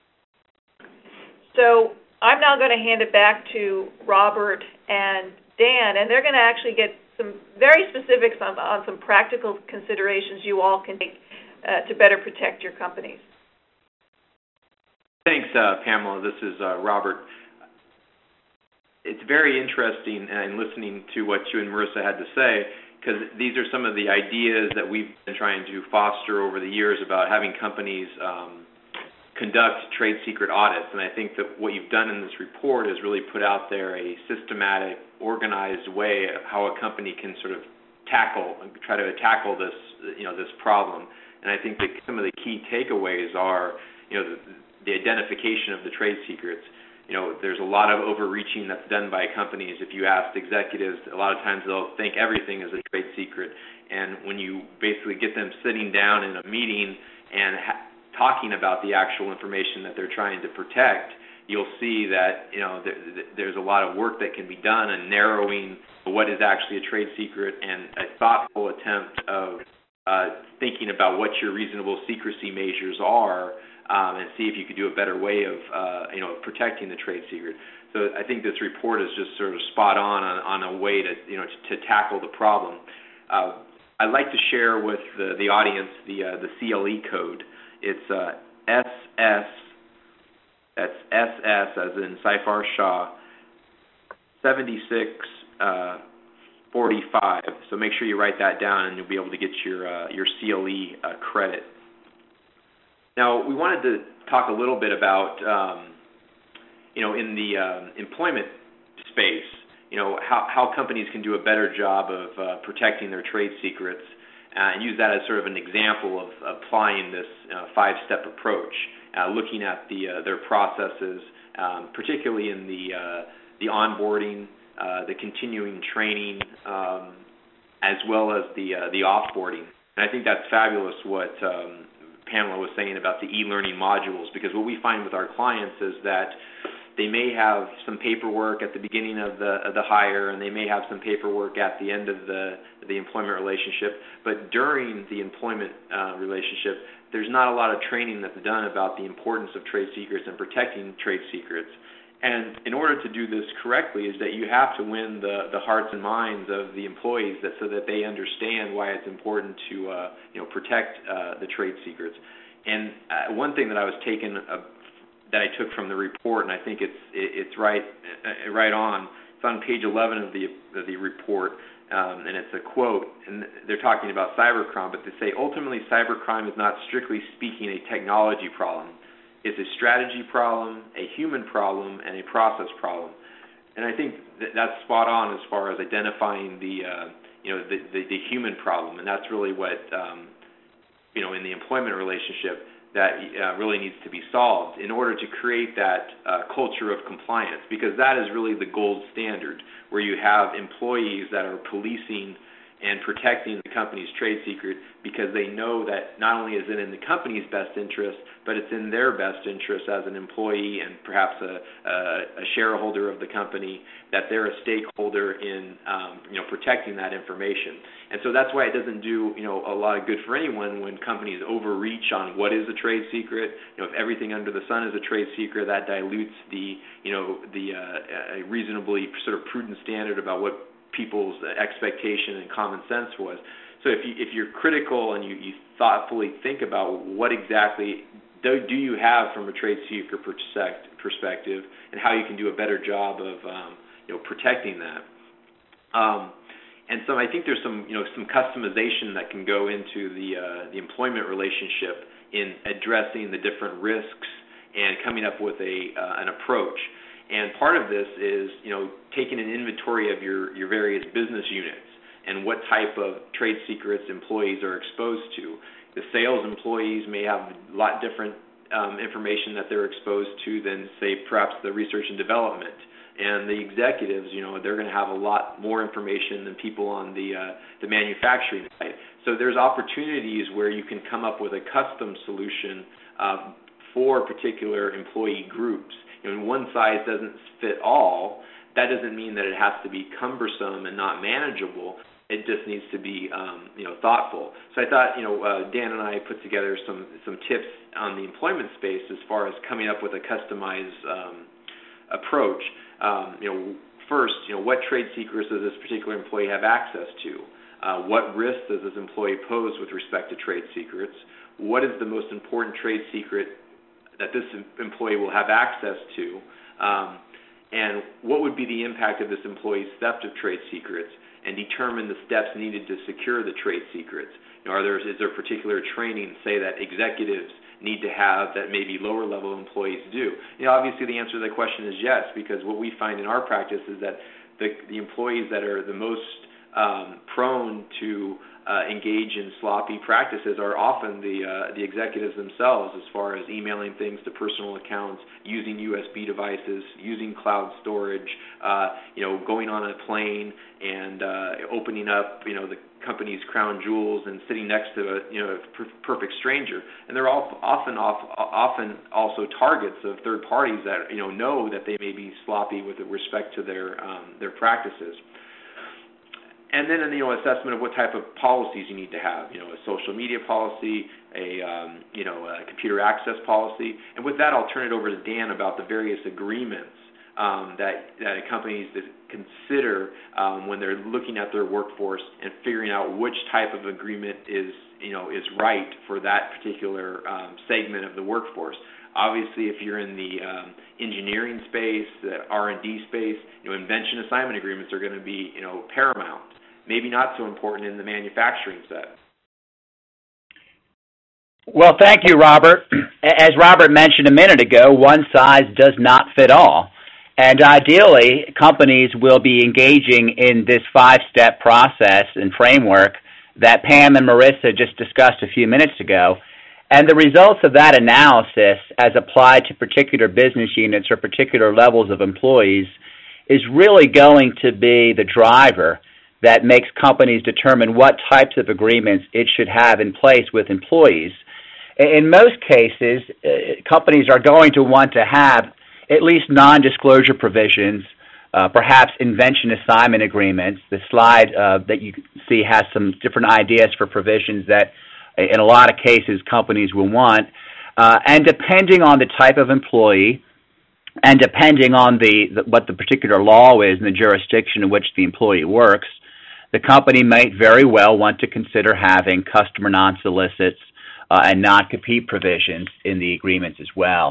So I'm now going to hand it back to Robert and Dan, and they're going to actually get some very specifics on, on some practical considerations you all can take uh, to better protect your companies. Thanks, uh, Pamela. This is uh, Robert. It's very interesting in listening to what you and Marissa had to say, because these are some of the ideas that we've been trying to foster over the years about having companies um, conduct trade secret audits. And I think that what you've done in this report is really put out there a systematic, organized way of how a company can sort of tackle, try to tackle this, you know, this problem. And I think that some of the key takeaways are, you know, the, the identification of the trade secrets. You know, there's a lot of overreaching that's done by companies. If you ask executives, a lot of times they'll think everything is a trade secret. And when you basically get them sitting down in a meeting and ha- talking about the actual information that they're trying to protect, you'll see that, you know, there, there's a lot of work that can be done in narrowing what is actually a trade secret and a thoughtful attempt of uh, thinking about what your reasonable secrecy measures are. Um, and see if you could do a better way of, uh, you know, protecting the trade secret. So I think this report is just sort of spot on on, on a way to, you know, to, to tackle the problem. Uh, I'd like to share with the, the audience the uh, the C L E code. It's uh, S S, that's S S as in Seyfarth Shaw, seventy-six forty-five. So make sure you write that down, and you'll be able to get your uh, your C L E uh, credit. Now, we wanted to talk a little bit about, um, you know, in the um, employment space, you know, how, how companies can do a better job of uh, protecting their trade secrets, uh, and use that as sort of an example of applying this uh, five-step approach, uh, looking at the uh, their processes, um, particularly in the uh, the onboarding, uh, the continuing training, um, as well as the uh, the offboarding. And I think that's fabulous what um, Pamela was saying about the e-learning modules, because what we find with our clients is that they may have some paperwork at the beginning of the of the hire, and they may have some paperwork at the end of the the employment relationship. But during the employment uh, relationship, there's not a lot of training that's done about the importance of trade secrets and protecting trade secrets. And in order to do this correctly is that you have to win the, the hearts and minds of the employees that so that they understand why it's important to uh, you know protect uh, the trade secrets. And uh, one thing that I was taken uh, that I took from the report, and I think it's it, it's right uh, right on. It's on page eleven of the of the report, um, and it's a quote. And they're talking about cybercrime, but they say ultimately cybercrime is not strictly speaking a technology problem. It's a strategy problem, a human problem, and a process problem. And I think that that's spot on as far as identifying the, uh, you know, the, the, the human problem. And that's really what, um, you know, in the employment relationship, that uh, really needs to be solved in order to create that uh, culture of compliance, because that is really the gold standard, where you have employees that are policing and protecting the company's trade secret because they know that not only is it in the company's best interest, but it's in their best interest as an employee and perhaps a, a, a shareholder of the company, that they're a stakeholder in um, you know protecting that information. And so that's why it doesn't do you know a lot of good for anyone when companies overreach on what is a trade secret. You know, if everything under the sun is a trade secret, that dilutes the you know the uh, a reasonably sort of prudent standard about what people's expectation and common sense was. So if you if you're critical and you, you thoughtfully think about what exactly do, do you have from a trade secret perspective and how you can do a better job of um, you know protecting that. Um, and so I think there's some you know some customization that can go into the uh, the employment relationship in addressing the different risks and coming up with a uh, an approach. And part of this is, you know, taking an inventory of your, your various business units and what type of trade secrets employees are exposed to. The sales employees may have a lot different um, information that they're exposed to than, say, perhaps the research and development. And the executives, you know, they're going to have a lot more information than people on the uh, the manufacturing side. So there's opportunities where you can come up with a custom solution uh, for particular employee groups. And one size doesn't fit all. That doesn't mean that it has to be cumbersome and not manageable. It just needs to be, um, you know, thoughtful. So I thought, you know, uh, Dan and I put together some some tips on the employment space as far as coming up with a customized um, approach. Um, you know, first, you know, what trade secrets does this particular employee have access to? Uh, what risks does this employee pose with respect to trade secrets? What is the most important trade secret that this employee will have access to, um, and what would be the impact of this employee's theft of trade secrets, and determine the steps needed to secure the trade secrets. You know, are there, is there particular training, say, that executives need to have that maybe lower-level employees do? You know, obviously the answer to that question is yes, because what we find in our practice is that the, the employees that are the most um, prone to Uh, engage in sloppy practices are often the uh, the executives themselves, as far as emailing things to personal accounts, using U S B devices, using cloud storage, uh, you know, going on a plane and uh, opening up, you know, the company's crown jewels and sitting next to a, you know, a per- perfect stranger. And they're all often off, often also targets of third parties that you know know that they may be sloppy with respect to their um, their practices. And then, you know, assessment of what type of policies you need to have. You know, a social media policy, a um, you know, a computer access policy. And with that, I'll turn it over to Dan about the various agreements um, that that companies that consider um, when they're looking at their workforce and figuring out which type of agreement is you know is right for that particular um, segment of the workforce. Obviously, if you're in the um, engineering space, the R and D space, you know, invention assignment agreements are going to be you know paramount. Maybe not so important in the manufacturing set. Well, thank you, Robert. As Robert mentioned a minute ago, one size does not fit all. And ideally, companies will be engaging in this five-step process and framework that Pam and Marissa just discussed a few minutes ago. And the results of that analysis, as applied to particular business units or particular levels of employees, is really going to be the driver that makes companies determine what types of agreements it should have in place with employees. In most cases, uh, companies are going to want to have at least non-disclosure provisions, uh, perhaps invention assignment agreements. The slide uh, that you see has some different ideas for provisions that in a lot of cases companies will want. Uh, and depending on the type of employee and depending on the, the what the particular law is in the jurisdiction in which the employee works, the company might very well want to consider having customer non-solicits uh, and non-compete provisions in the agreements as well.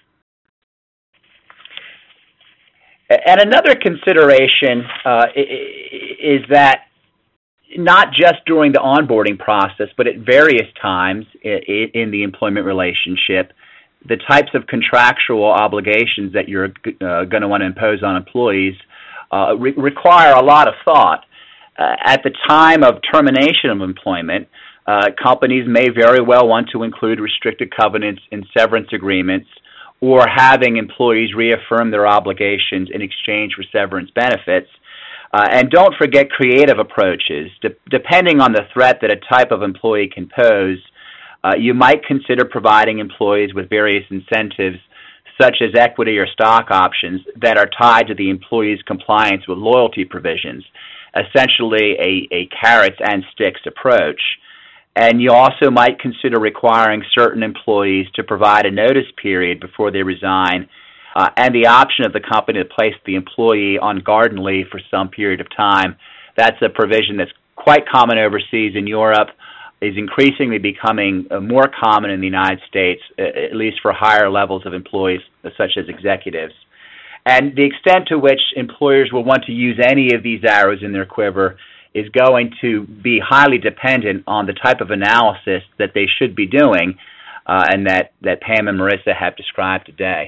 And another consideration uh, is that not just during the onboarding process, but at various times in the employment relationship, the types of contractual obligations that you're uh, going to want to impose on employees uh, re- require a lot of thought. Uh, at the time of termination of employment, Uh, companies may very well want to include restricted covenants in severance agreements or having employees reaffirm their obligations in exchange for severance benefits. Uh, and don't forget creative approaches. De- depending on the threat that a type of employee can pose, uh, you might consider providing employees with various incentives, such as equity or stock options, that are tied to the employee's compliance with loyalty provisions, essentially a, a carrots and sticks approach. And you also might consider requiring certain employees to provide a notice period before they resign, uh, and the option of the company to place the employee on garden leave for some period of time. That's a provision that's quite common overseas in Europe, is increasingly becoming uh, more common in the United States, uh, at least for higher levels of employees, uh, such as executives. And the extent to which employers will want to use any of these arrows in their quiver is going to be highly dependent on the type of analysis that they should be doing, uh, and that, that Pam and Marissa have described today.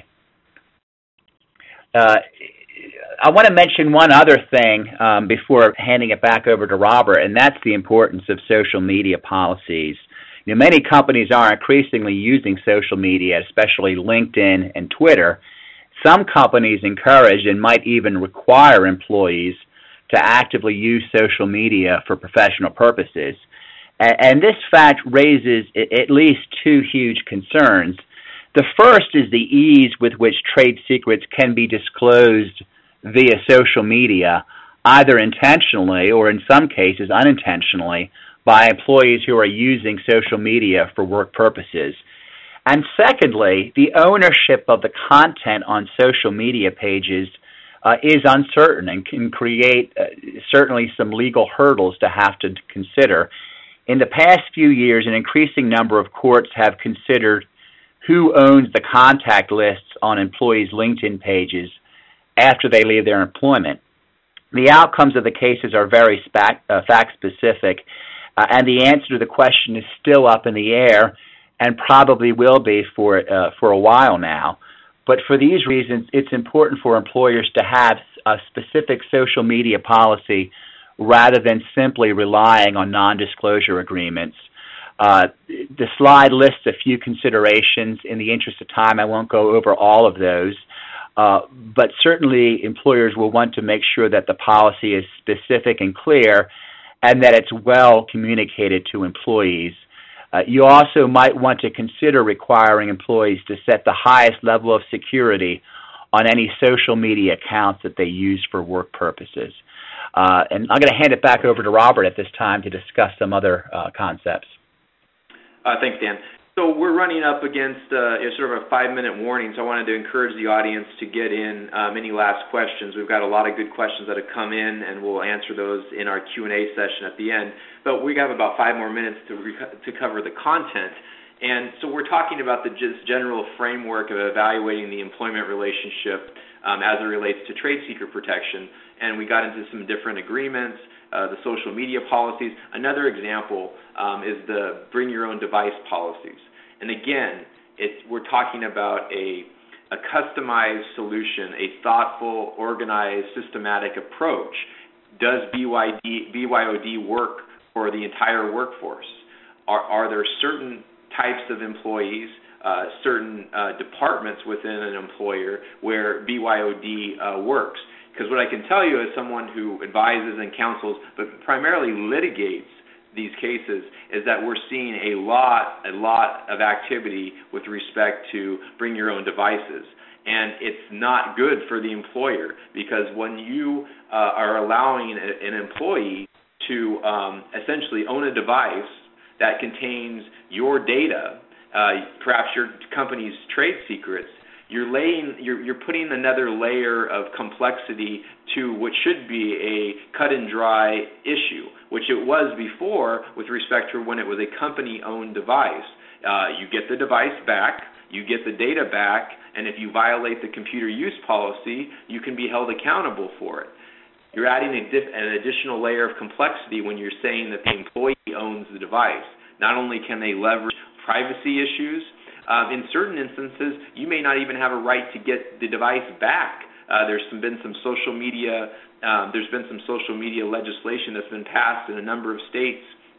Uh, I want to mention one other thing um, before handing it back over to Robert, and that's the importance of social media policies. You know, many companies are increasingly using social media, especially LinkedIn and Twitter. Some companies encourage and might even require employees to actively use social media for professional purposes. And, and this fact raises at least two huge concerns. The first is the ease with which trade secrets can be disclosed via social media, either intentionally or in some cases unintentionally, by employees who are using social media for work purposes. And secondly, the ownership of the content on social media pages uh, is uncertain and can create uh, certainly some legal hurdles to have to consider. In the past few years, an increasing number of courts have considered who owns the contact lists on employees' LinkedIn pages after they leave their employment. The outcomes of the cases are very spa- uh, fact-specific, uh, and the answer to the question is still up in the air and probably will be for, uh, for a while now. But for these reasons, it's important for employers to have a specific social media policy rather than simply relying on non-disclosure agreements. Uh, the slide lists a few considerations. In the interest of time, I won't go over all of those. Uh, but certainly employers will want to make sure that the policy is specific and clear and that it's well communicated to employees. Uh, you also might want to consider requiring employees to set the highest level of security on any social media accounts that they use for work purposes. Uh, and I'm going to hand it back over to Robert at this time to discuss some other uh, concepts. Uh, thanks, Dan. So we're running up against uh, sort of a five-minute warning, so I wanted to encourage the audience to get in um, any last questions. We've got a lot of good questions that have come in, and we'll answer those in our Q and A session at the end. But we have about five more minutes to, re- to cover the content. And so we're talking about the just general framework of evaluating the employment relationship um, as it relates to trade secret protection. And we got into some different agreements, uh, the social media policies. Another example um, is the bring your own device policies. And again, it's, we're talking about a, a customized solution, a thoughtful, organized, systematic approach. Does B Y D, B Y O D work for the entire workforce? Are, are there certain types of employees, uh, certain uh, departments within an employer where B Y O D uh, works? Because what I can tell you as someone who advises and counsels, but primarily litigates these cases, is that we're seeing a lot, a lot of activity with respect to bring your own devices. And it's not good for the employer, because when you uh, are allowing a, an employee to um, essentially own a device that contains your data, uh, perhaps your company's trade secrets, You're laying, you're, you're putting another layer of complexity to what should be a cut and dry issue, which it was before with respect to when it was a company-owned device. Uh, you get the device back, you get the data back, and if you violate the computer use policy, you can be held accountable for it. You're adding a diff- an additional layer of complexity when you're saying that the employee owns the device. Not only can they leverage privacy issues, Um, in certain instances, you may not even have a right to get the device back. Uh, there's some, been some social media, um, there's been some social media legislation that's been passed in a number of states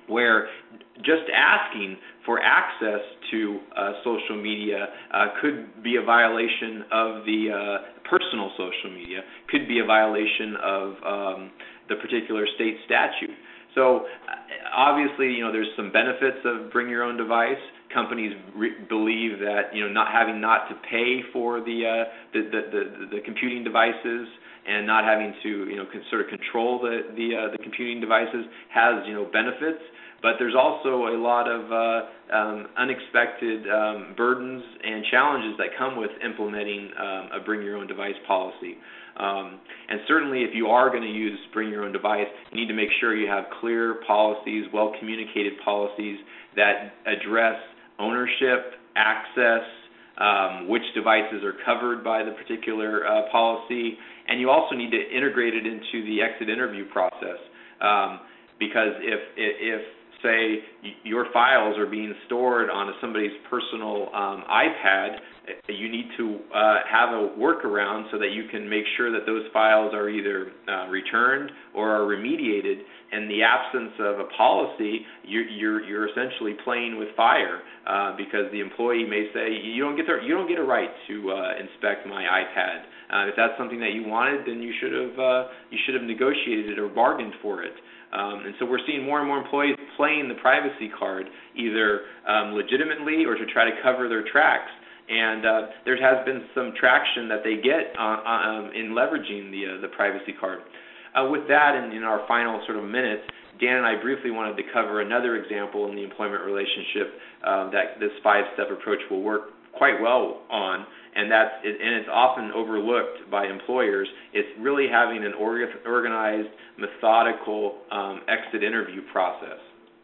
where just asking for access to uh, social media uh, could be a violation of the uh, personal social media, could be a violation of um, the particular state statute. So obviously, you know, there's some benefits of bring your own device. Companies re- believe that, you know, not having not to pay for the, uh, the, the, the the computing devices and not having to, you know, con- sort of control the the, uh, the computing devices has, you know, benefits. But there's also a lot of uh, um, unexpected um, burdens and challenges that come with implementing um, a bring your own device policy. Um, and certainly if you are going to use bring your own device, you need to make sure you have clear policies, well-communicated policies that address ownership, access, um, which devices are covered by the particular uh, policy, and you also need to integrate it into the exit interview process. Um, because if, if, say, your files are being stored on somebody's personal um, iPad, you need to uh, have a workaround so that you can make sure that those files are either uh, returned or are remediated. In the absence of a policy, you're, you're, you're essentially playing with fire uh, because the employee may say, you don't get the, you don't get a right to uh, inspect my iPad. Uh, if that's something that you wanted, then you should have uh, you should have negotiated or bargained for it. Um, and so we're seeing more and more employees playing the privacy card, either um, legitimately or to try to cover their tracks. And uh, there has been some traction that they get uh, um, in leveraging the uh, the privacy card. Uh, with that, and in our final sort of minutes, Dan and I briefly wanted to cover another example in the employment relationship uh, that this five-step approach will work quite well on, and that's and it's often overlooked by employers. It's really having an organized, methodical um, exit interview process.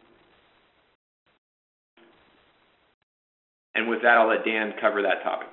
And with that, I'll let Dan cover that topic.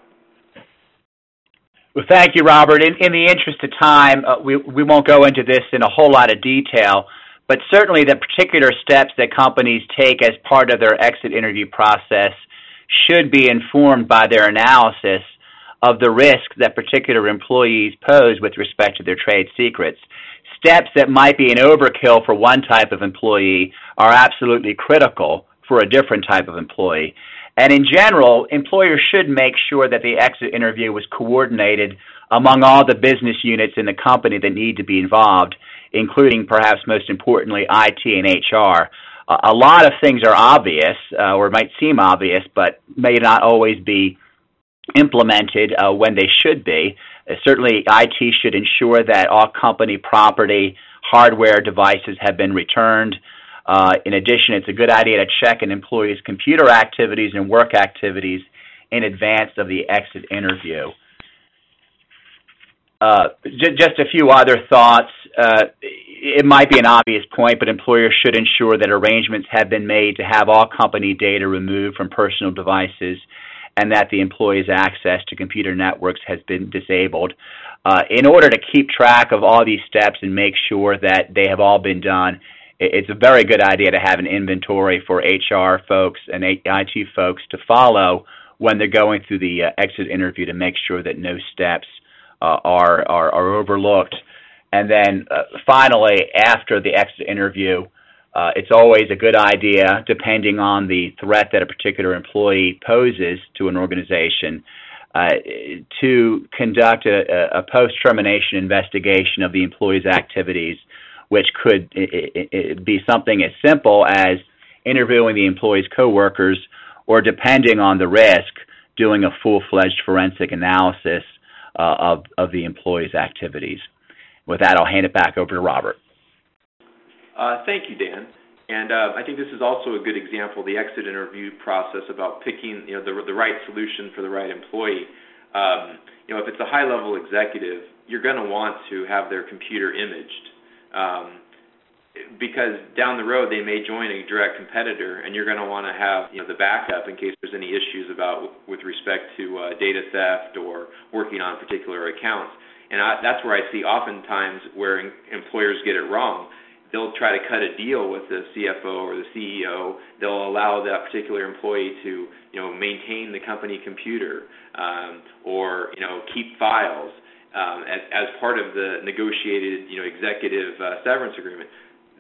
Well, thank you, Robert. In, in the interest of time, uh, we, we won't go into this in a whole lot of detail, but certainly the particular steps that companies take as part of their exit interview process should be informed by their analysis of the risk that particular employees pose with respect to their trade secrets. Steps that might be an overkill for one type of employee are absolutely critical for a different type of employee. And in general, employers should make sure that the exit interview was coordinated among all the business units in the company that need to be involved, including perhaps most importantly I T and H R. Uh, a lot of things are obvious uh, or might seem obvious, but may not always be implemented uh, when they should be. Uh, certainly I T should ensure that all company property, hardware, devices have been returned. Uh, in addition, it's a good idea to check an employee's computer activities and work activities in advance of the exit interview. Uh, j- just a few other thoughts. Uh, it might be an obvious point, but employers should ensure that arrangements have been made to have all company data removed from personal devices and that the employee's access to computer networks has been disabled. Uh, in order to keep track of all these steps and make sure that they have all been done, it's a very good idea to have an inventory for H R folks and I T folks to follow when they're going through the uh, exit interview to make sure that no steps uh, are, are are overlooked. And then uh, finally, after the exit interview, uh, it's always a good idea, depending on the threat that a particular employee poses to an organization, uh, to conduct a, a post-termination investigation of the employee's activities, which could it, it be something as simple as interviewing the employee's coworkers, or depending on the risk, doing a full-fledged forensic analysis uh, of, of the employee's activities. With that, I'll hand it back over to Robert. Uh, thank you, Dan. And uh, I think this is also a good example, the exit interview process, about picking you know the, the right solution for the right employee. Um, you know, if it's a high-level executive, you're going to want to have their computer imaged. Um, because down the road they may join a direct competitor, and you're going to want to have you know the backup in case there's any issues about with respect to uh, data theft or working on particular accounts. And I, that's where I see oftentimes where in, employers get it wrong. They'll try to cut a deal with the C F O or the C E O. They'll allow that particular employee to you know maintain the company computer um, or you know keep files. Um, as, as part of the negotiated, you know, executive uh, severance agreement.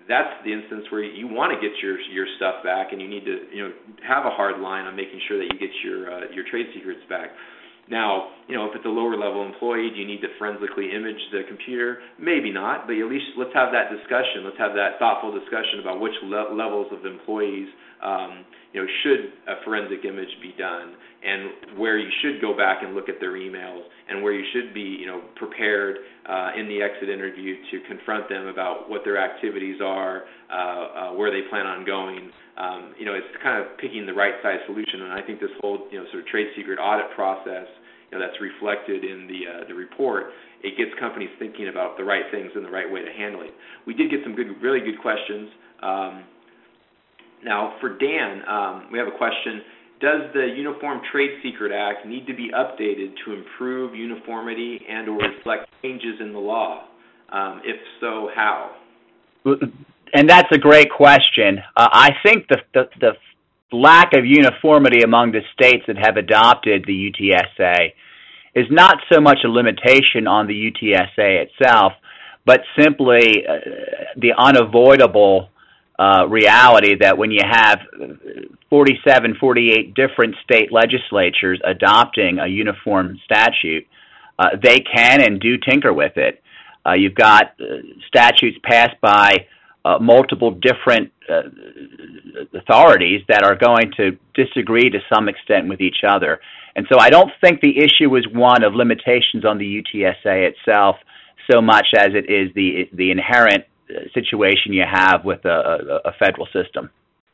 that's the instance where you want to get your your stuff back, and you need to you know have a hard line on making sure that you get your uh, your trade secrets back. Now, you know, if it's a lower level employee, do you need to forensically image the computer? Maybe not, but at least let's have that discussion. Let's have that thoughtful discussion about which le- levels of employees, um, you know, should a forensic image be done, and where you should go back and look at their emails, and where you should be, you know, prepared uh, in the exit interview to confront them about what their activities are, uh, uh, where they plan on going. Um, you know, it's kind of picking the right size solution, and I think this whole, you know, sort of trade secret audit process, you know, that's reflected in the uh, the report, it gets companies thinking about the right things and the right way to handle it. We did get some good, really good questions. Um, now, for Dan, um, we have a question. Does the Uniform Trade Secret Act need to be updated to improve uniformity and or reflect changes in the law? Um, if so, how? And that's a great question. Uh, I think the, the the lack of uniformity among the states that have adopted the U T S A is not so much a limitation on the U T S A itself, but simply uh, the unavoidable uh, reality that when you have forty-seven, forty-eight different state legislatures adopting a uniform statute, uh, they can and do tinker with it. Uh, you've got uh, statutes passed by Uh, multiple different uh, authorities that are going to disagree to some extent with each other. And so I don't think the issue is one of limitations on the U T S A itself so much as it is the the inherent situation you have with a, a, a federal system.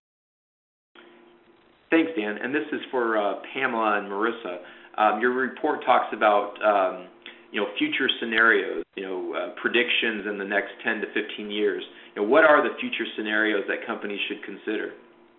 Thanks, Dan. And this is for uh, Pamela and Marissa. Um, your report talks about um, you know, future scenarios, you know, uh, predictions in the next ten to fifteen years. You know, what are the future scenarios that companies should consider?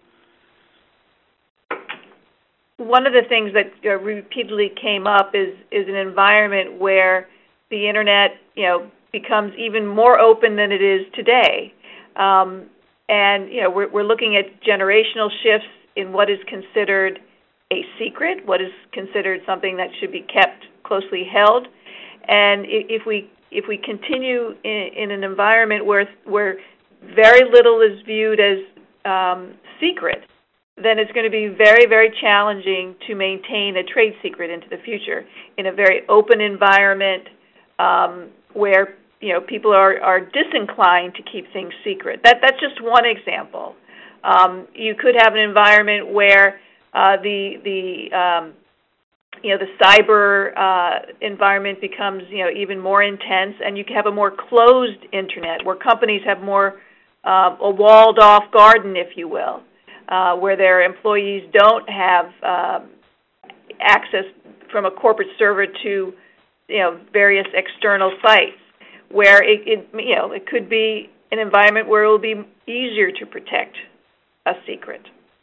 One of the things that uh, repeatedly came up is is an environment where the internet, you know, becomes even more open than it is today. Um, and, you know, we're, we're looking at generational shifts in what is considered a secret, what is considered something that should be kept closely held. And if we if we continue in, in an environment where where very little is viewed as um, secret, then it's going to be very, very challenging to maintain a trade secret into the future in a very open environment um, where you know people are, are disinclined to keep things secret. That that's just one example. Um, you could have an environment where uh, the the um, you know, the cyber uh, environment becomes, you know, even more intense, and you can have a more closed internet where companies have more uh, a walled-off garden, if you will, uh, where their employees don't have um, access from a corporate server to, you know, various external sites, where it, it you know, it could be an environment where it will be easier to protect a secret.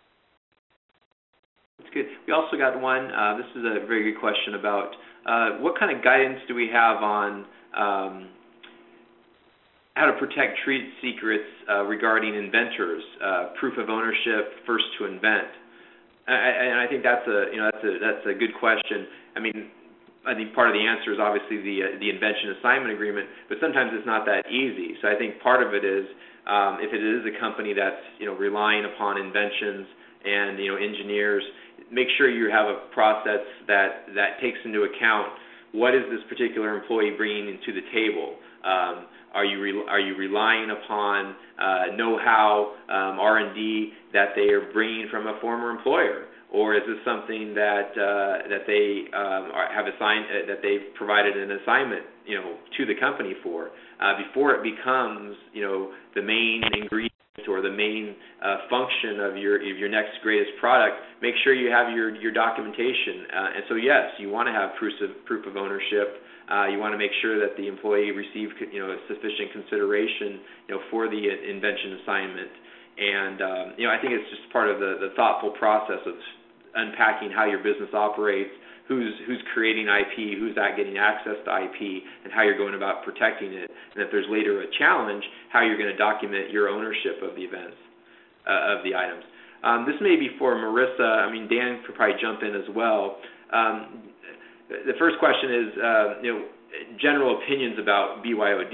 Good. We also got one, uh, this is a very good question about uh, what kind of guidance do we have on um, how to protect trade secrets uh, regarding inventors, uh, proof of ownership, first to invent. And I think that's a you know that's a that's a good question. I mean, I think part of the answer is obviously the uh, the invention assignment agreement, but sometimes it's not that easy. So I think part of it is um, if it is a company that's you know relying upon inventions and you know engineers, make sure you have a process that, that takes into account what is this particular employee bringing into the table. Um, are you re- are you relying upon uh, know-how, um, R and D that they are bringing from a former employer, or is this something that uh, that they um, are, have assigned uh, that they've provided an assignment you know to the company for uh, before it becomes you know the main ingredient or the main uh, function of your of your next greatest product? Make sure you have your your documentation. Uh, and so yes, you want to have proof of proof of ownership. Uh, you want to make sure that the employee received you know sufficient consideration you know for the invention assignment. And um, you know I think it's just part of the, the thoughtful process of unpacking how your business operates, who's who's creating I P, who's not getting access to I P, and how you're going about protecting it. And if there's later a challenge, how you're going to document your ownership of the events, uh, of the items. Um, this may be for Marissa. I mean, Dan could probably jump in as well. Um, the first question is, uh, you know, general opinions about B Y O D.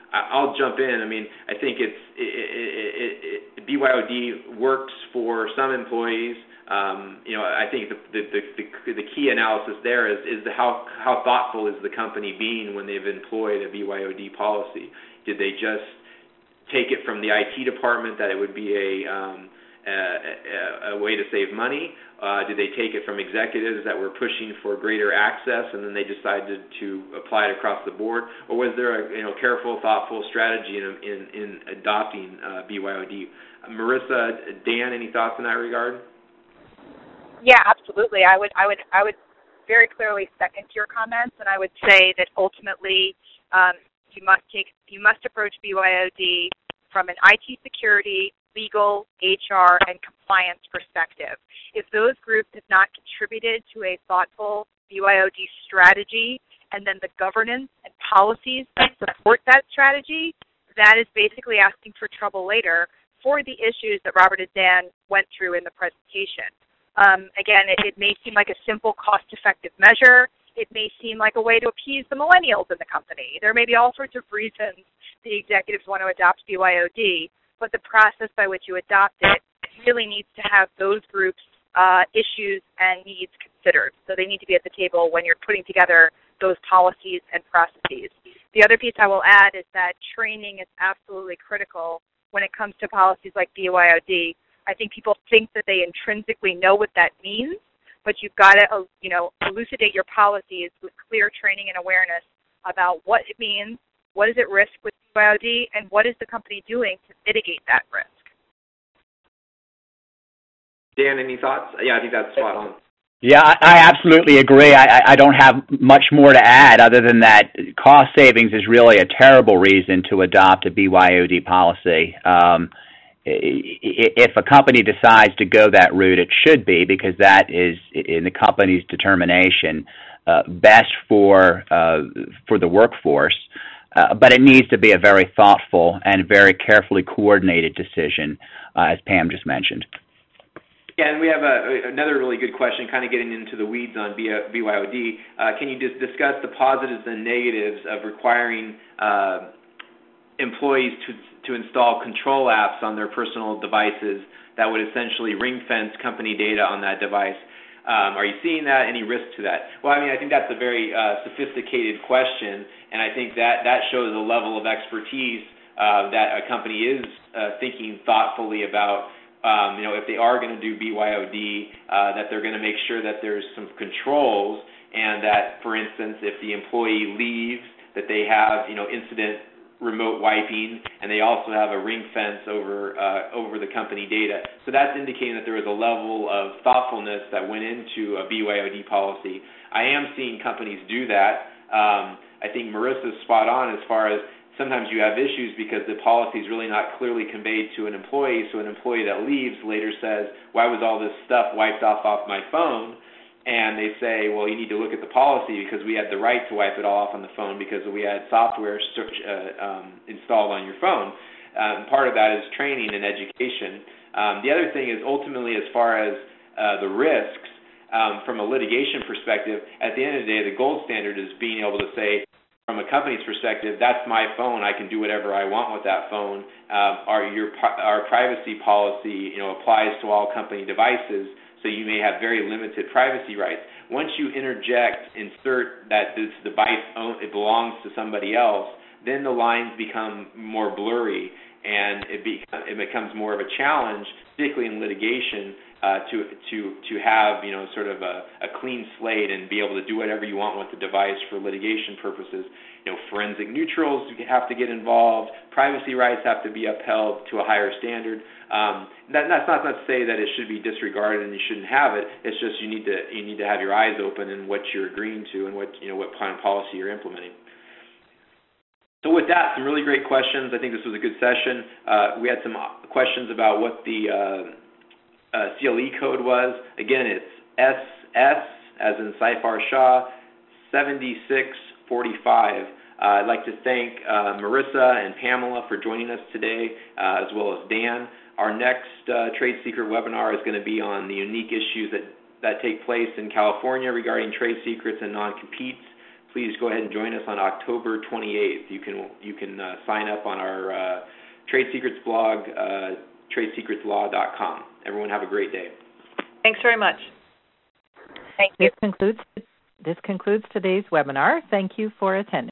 I'll jump in. I mean, I think it's it, it, it, B Y O D works for some employees. Um, you know, I think the, the the the key analysis there is is the how how thoughtful is the company being when they've employed a B Y O D policy? Did they just take it from the I T department that it would be a um, a, a, a way to save money? Uh, did they take it from executives that were pushing for greater access, and then they decided to apply it across the board? Or was there a you know careful, thoughtful strategy in in, in adopting uh, B Y O D? Uh, Marissa, Dan, any thoughts in that regard? Yeah, absolutely. I would, I would, I would very clearly second your comments, and I would say that ultimately um, you must take, you must approach B Y O D from an I T security, legal, H R, and compliance perspective. If those groups have not contributed to a thoughtful B Y O D strategy, and then the governance and policies that support that strategy, that is basically asking for trouble later for the issues that Robert and Dan went through in the presentation. Um, again, it, it may seem like a simple, cost-effective measure. It may seem like a way to appease the millennials in the company. There may be all sorts of reasons the executives want to adopt B Y O D, but the process by which you adopt it really needs to have those groups' uh, issues and needs considered. So they need to be at the table when you're putting together those policies and processes. The other piece I will add is that training is absolutely critical when it comes to policies like B Y O D. I think people think that they intrinsically know what that means, but you've got to, you know, elucidate your policies with clear training and awareness about what it means, what is at risk with B Y O D, and what is the company doing to mitigate that risk. Dan, any thoughts? Yeah, I think that's spot on. Yeah, I, I absolutely agree. I, I don't have much more to add other than that cost savings is really a terrible reason to adopt a B Y O D policy. Um, If a company decides to go that route, it should be, because that is, in the company's determination, uh, best for uh, for the workforce. Uh, but it needs to be a very thoughtful and very carefully coordinated decision, uh, as Pam just mentioned. Yeah, and we have a, another really good question, kind of getting into the weeds on B Y O D. Uh, can you just discuss the positives and negatives of requiring uh, employees to to install control apps on their personal devices that would essentially ring-fence company data on that device? Um, are you seeing that? Any risk to that? Well, I mean, I think that's a very uh, sophisticated question, and I think that, that shows a level of expertise uh, that a company is uh, thinking thoughtfully about. Um, you know, if they are going to do B Y O D, uh, that they're going to make sure that there's some controls, and that, for instance, if the employee leaves, that they have, you know, incident remote wiping, and they also have a ring fence over uh, over the company data. So that's indicating that there was a level of thoughtfulness that went into a B Y O D policy. I am seeing companies do that. Um, I think Marissa's spot on as far as sometimes you have issues because the policy is really not clearly conveyed to an employee, so an employee that leaves later says, why was all this stuff wiped off off my phone? And they say, well, you need to look at the policy because we had the right to wipe it all off on the phone because we had software uh, um, installed on your phone. Um, part of that is training and education. Um, the other thing is ultimately as far as uh, the risks, um, from a litigation perspective, at the end of the day, the gold standard is being able to say, from a company's perspective, that's my phone. I can do whatever I want with that phone. Um, our, your, our privacy policy, you know, applies to all company devices, so you may have very limited privacy rights. Once you interject, insert that this device own, it belongs to somebody else, then the lines become more blurry, and it, be, it becomes more of a challenge, particularly in litigation, uh, to to to have you know sort of a, a clean slate and be able to do whatever you want with the device for litigation purposes. You know, forensic neutrals have to get involved. Privacy rights have to be upheld to a higher standard. Um, that, that's not, not to say that it should be disregarded and you shouldn't have it. It's just you need to you need to have your eyes open in what you're agreeing to and what you know what kind of policy you're implementing. So with that, some really great questions. I think this was a good session. Uh, we had some questions about what the uh, uh, C L E code was. Again, it's S S, as in Seyfarth Shaw, seventy-six forty-five. Uh, I'd like to thank uh, Marissa and Pamela for joining us today, uh, as well as Dan. Our next uh, trade secret webinar is going to be on the unique issues that, that take place in California regarding trade secrets and non-competes. please go ahead and join us on October twenty-eighth. You can you can uh, sign up on our uh, Trade Secrets blog, uh, trade secrets law dot com. Everyone have a great day. Thanks very much. Thank you. This concludes, this concludes today's webinar. Thank you for attending.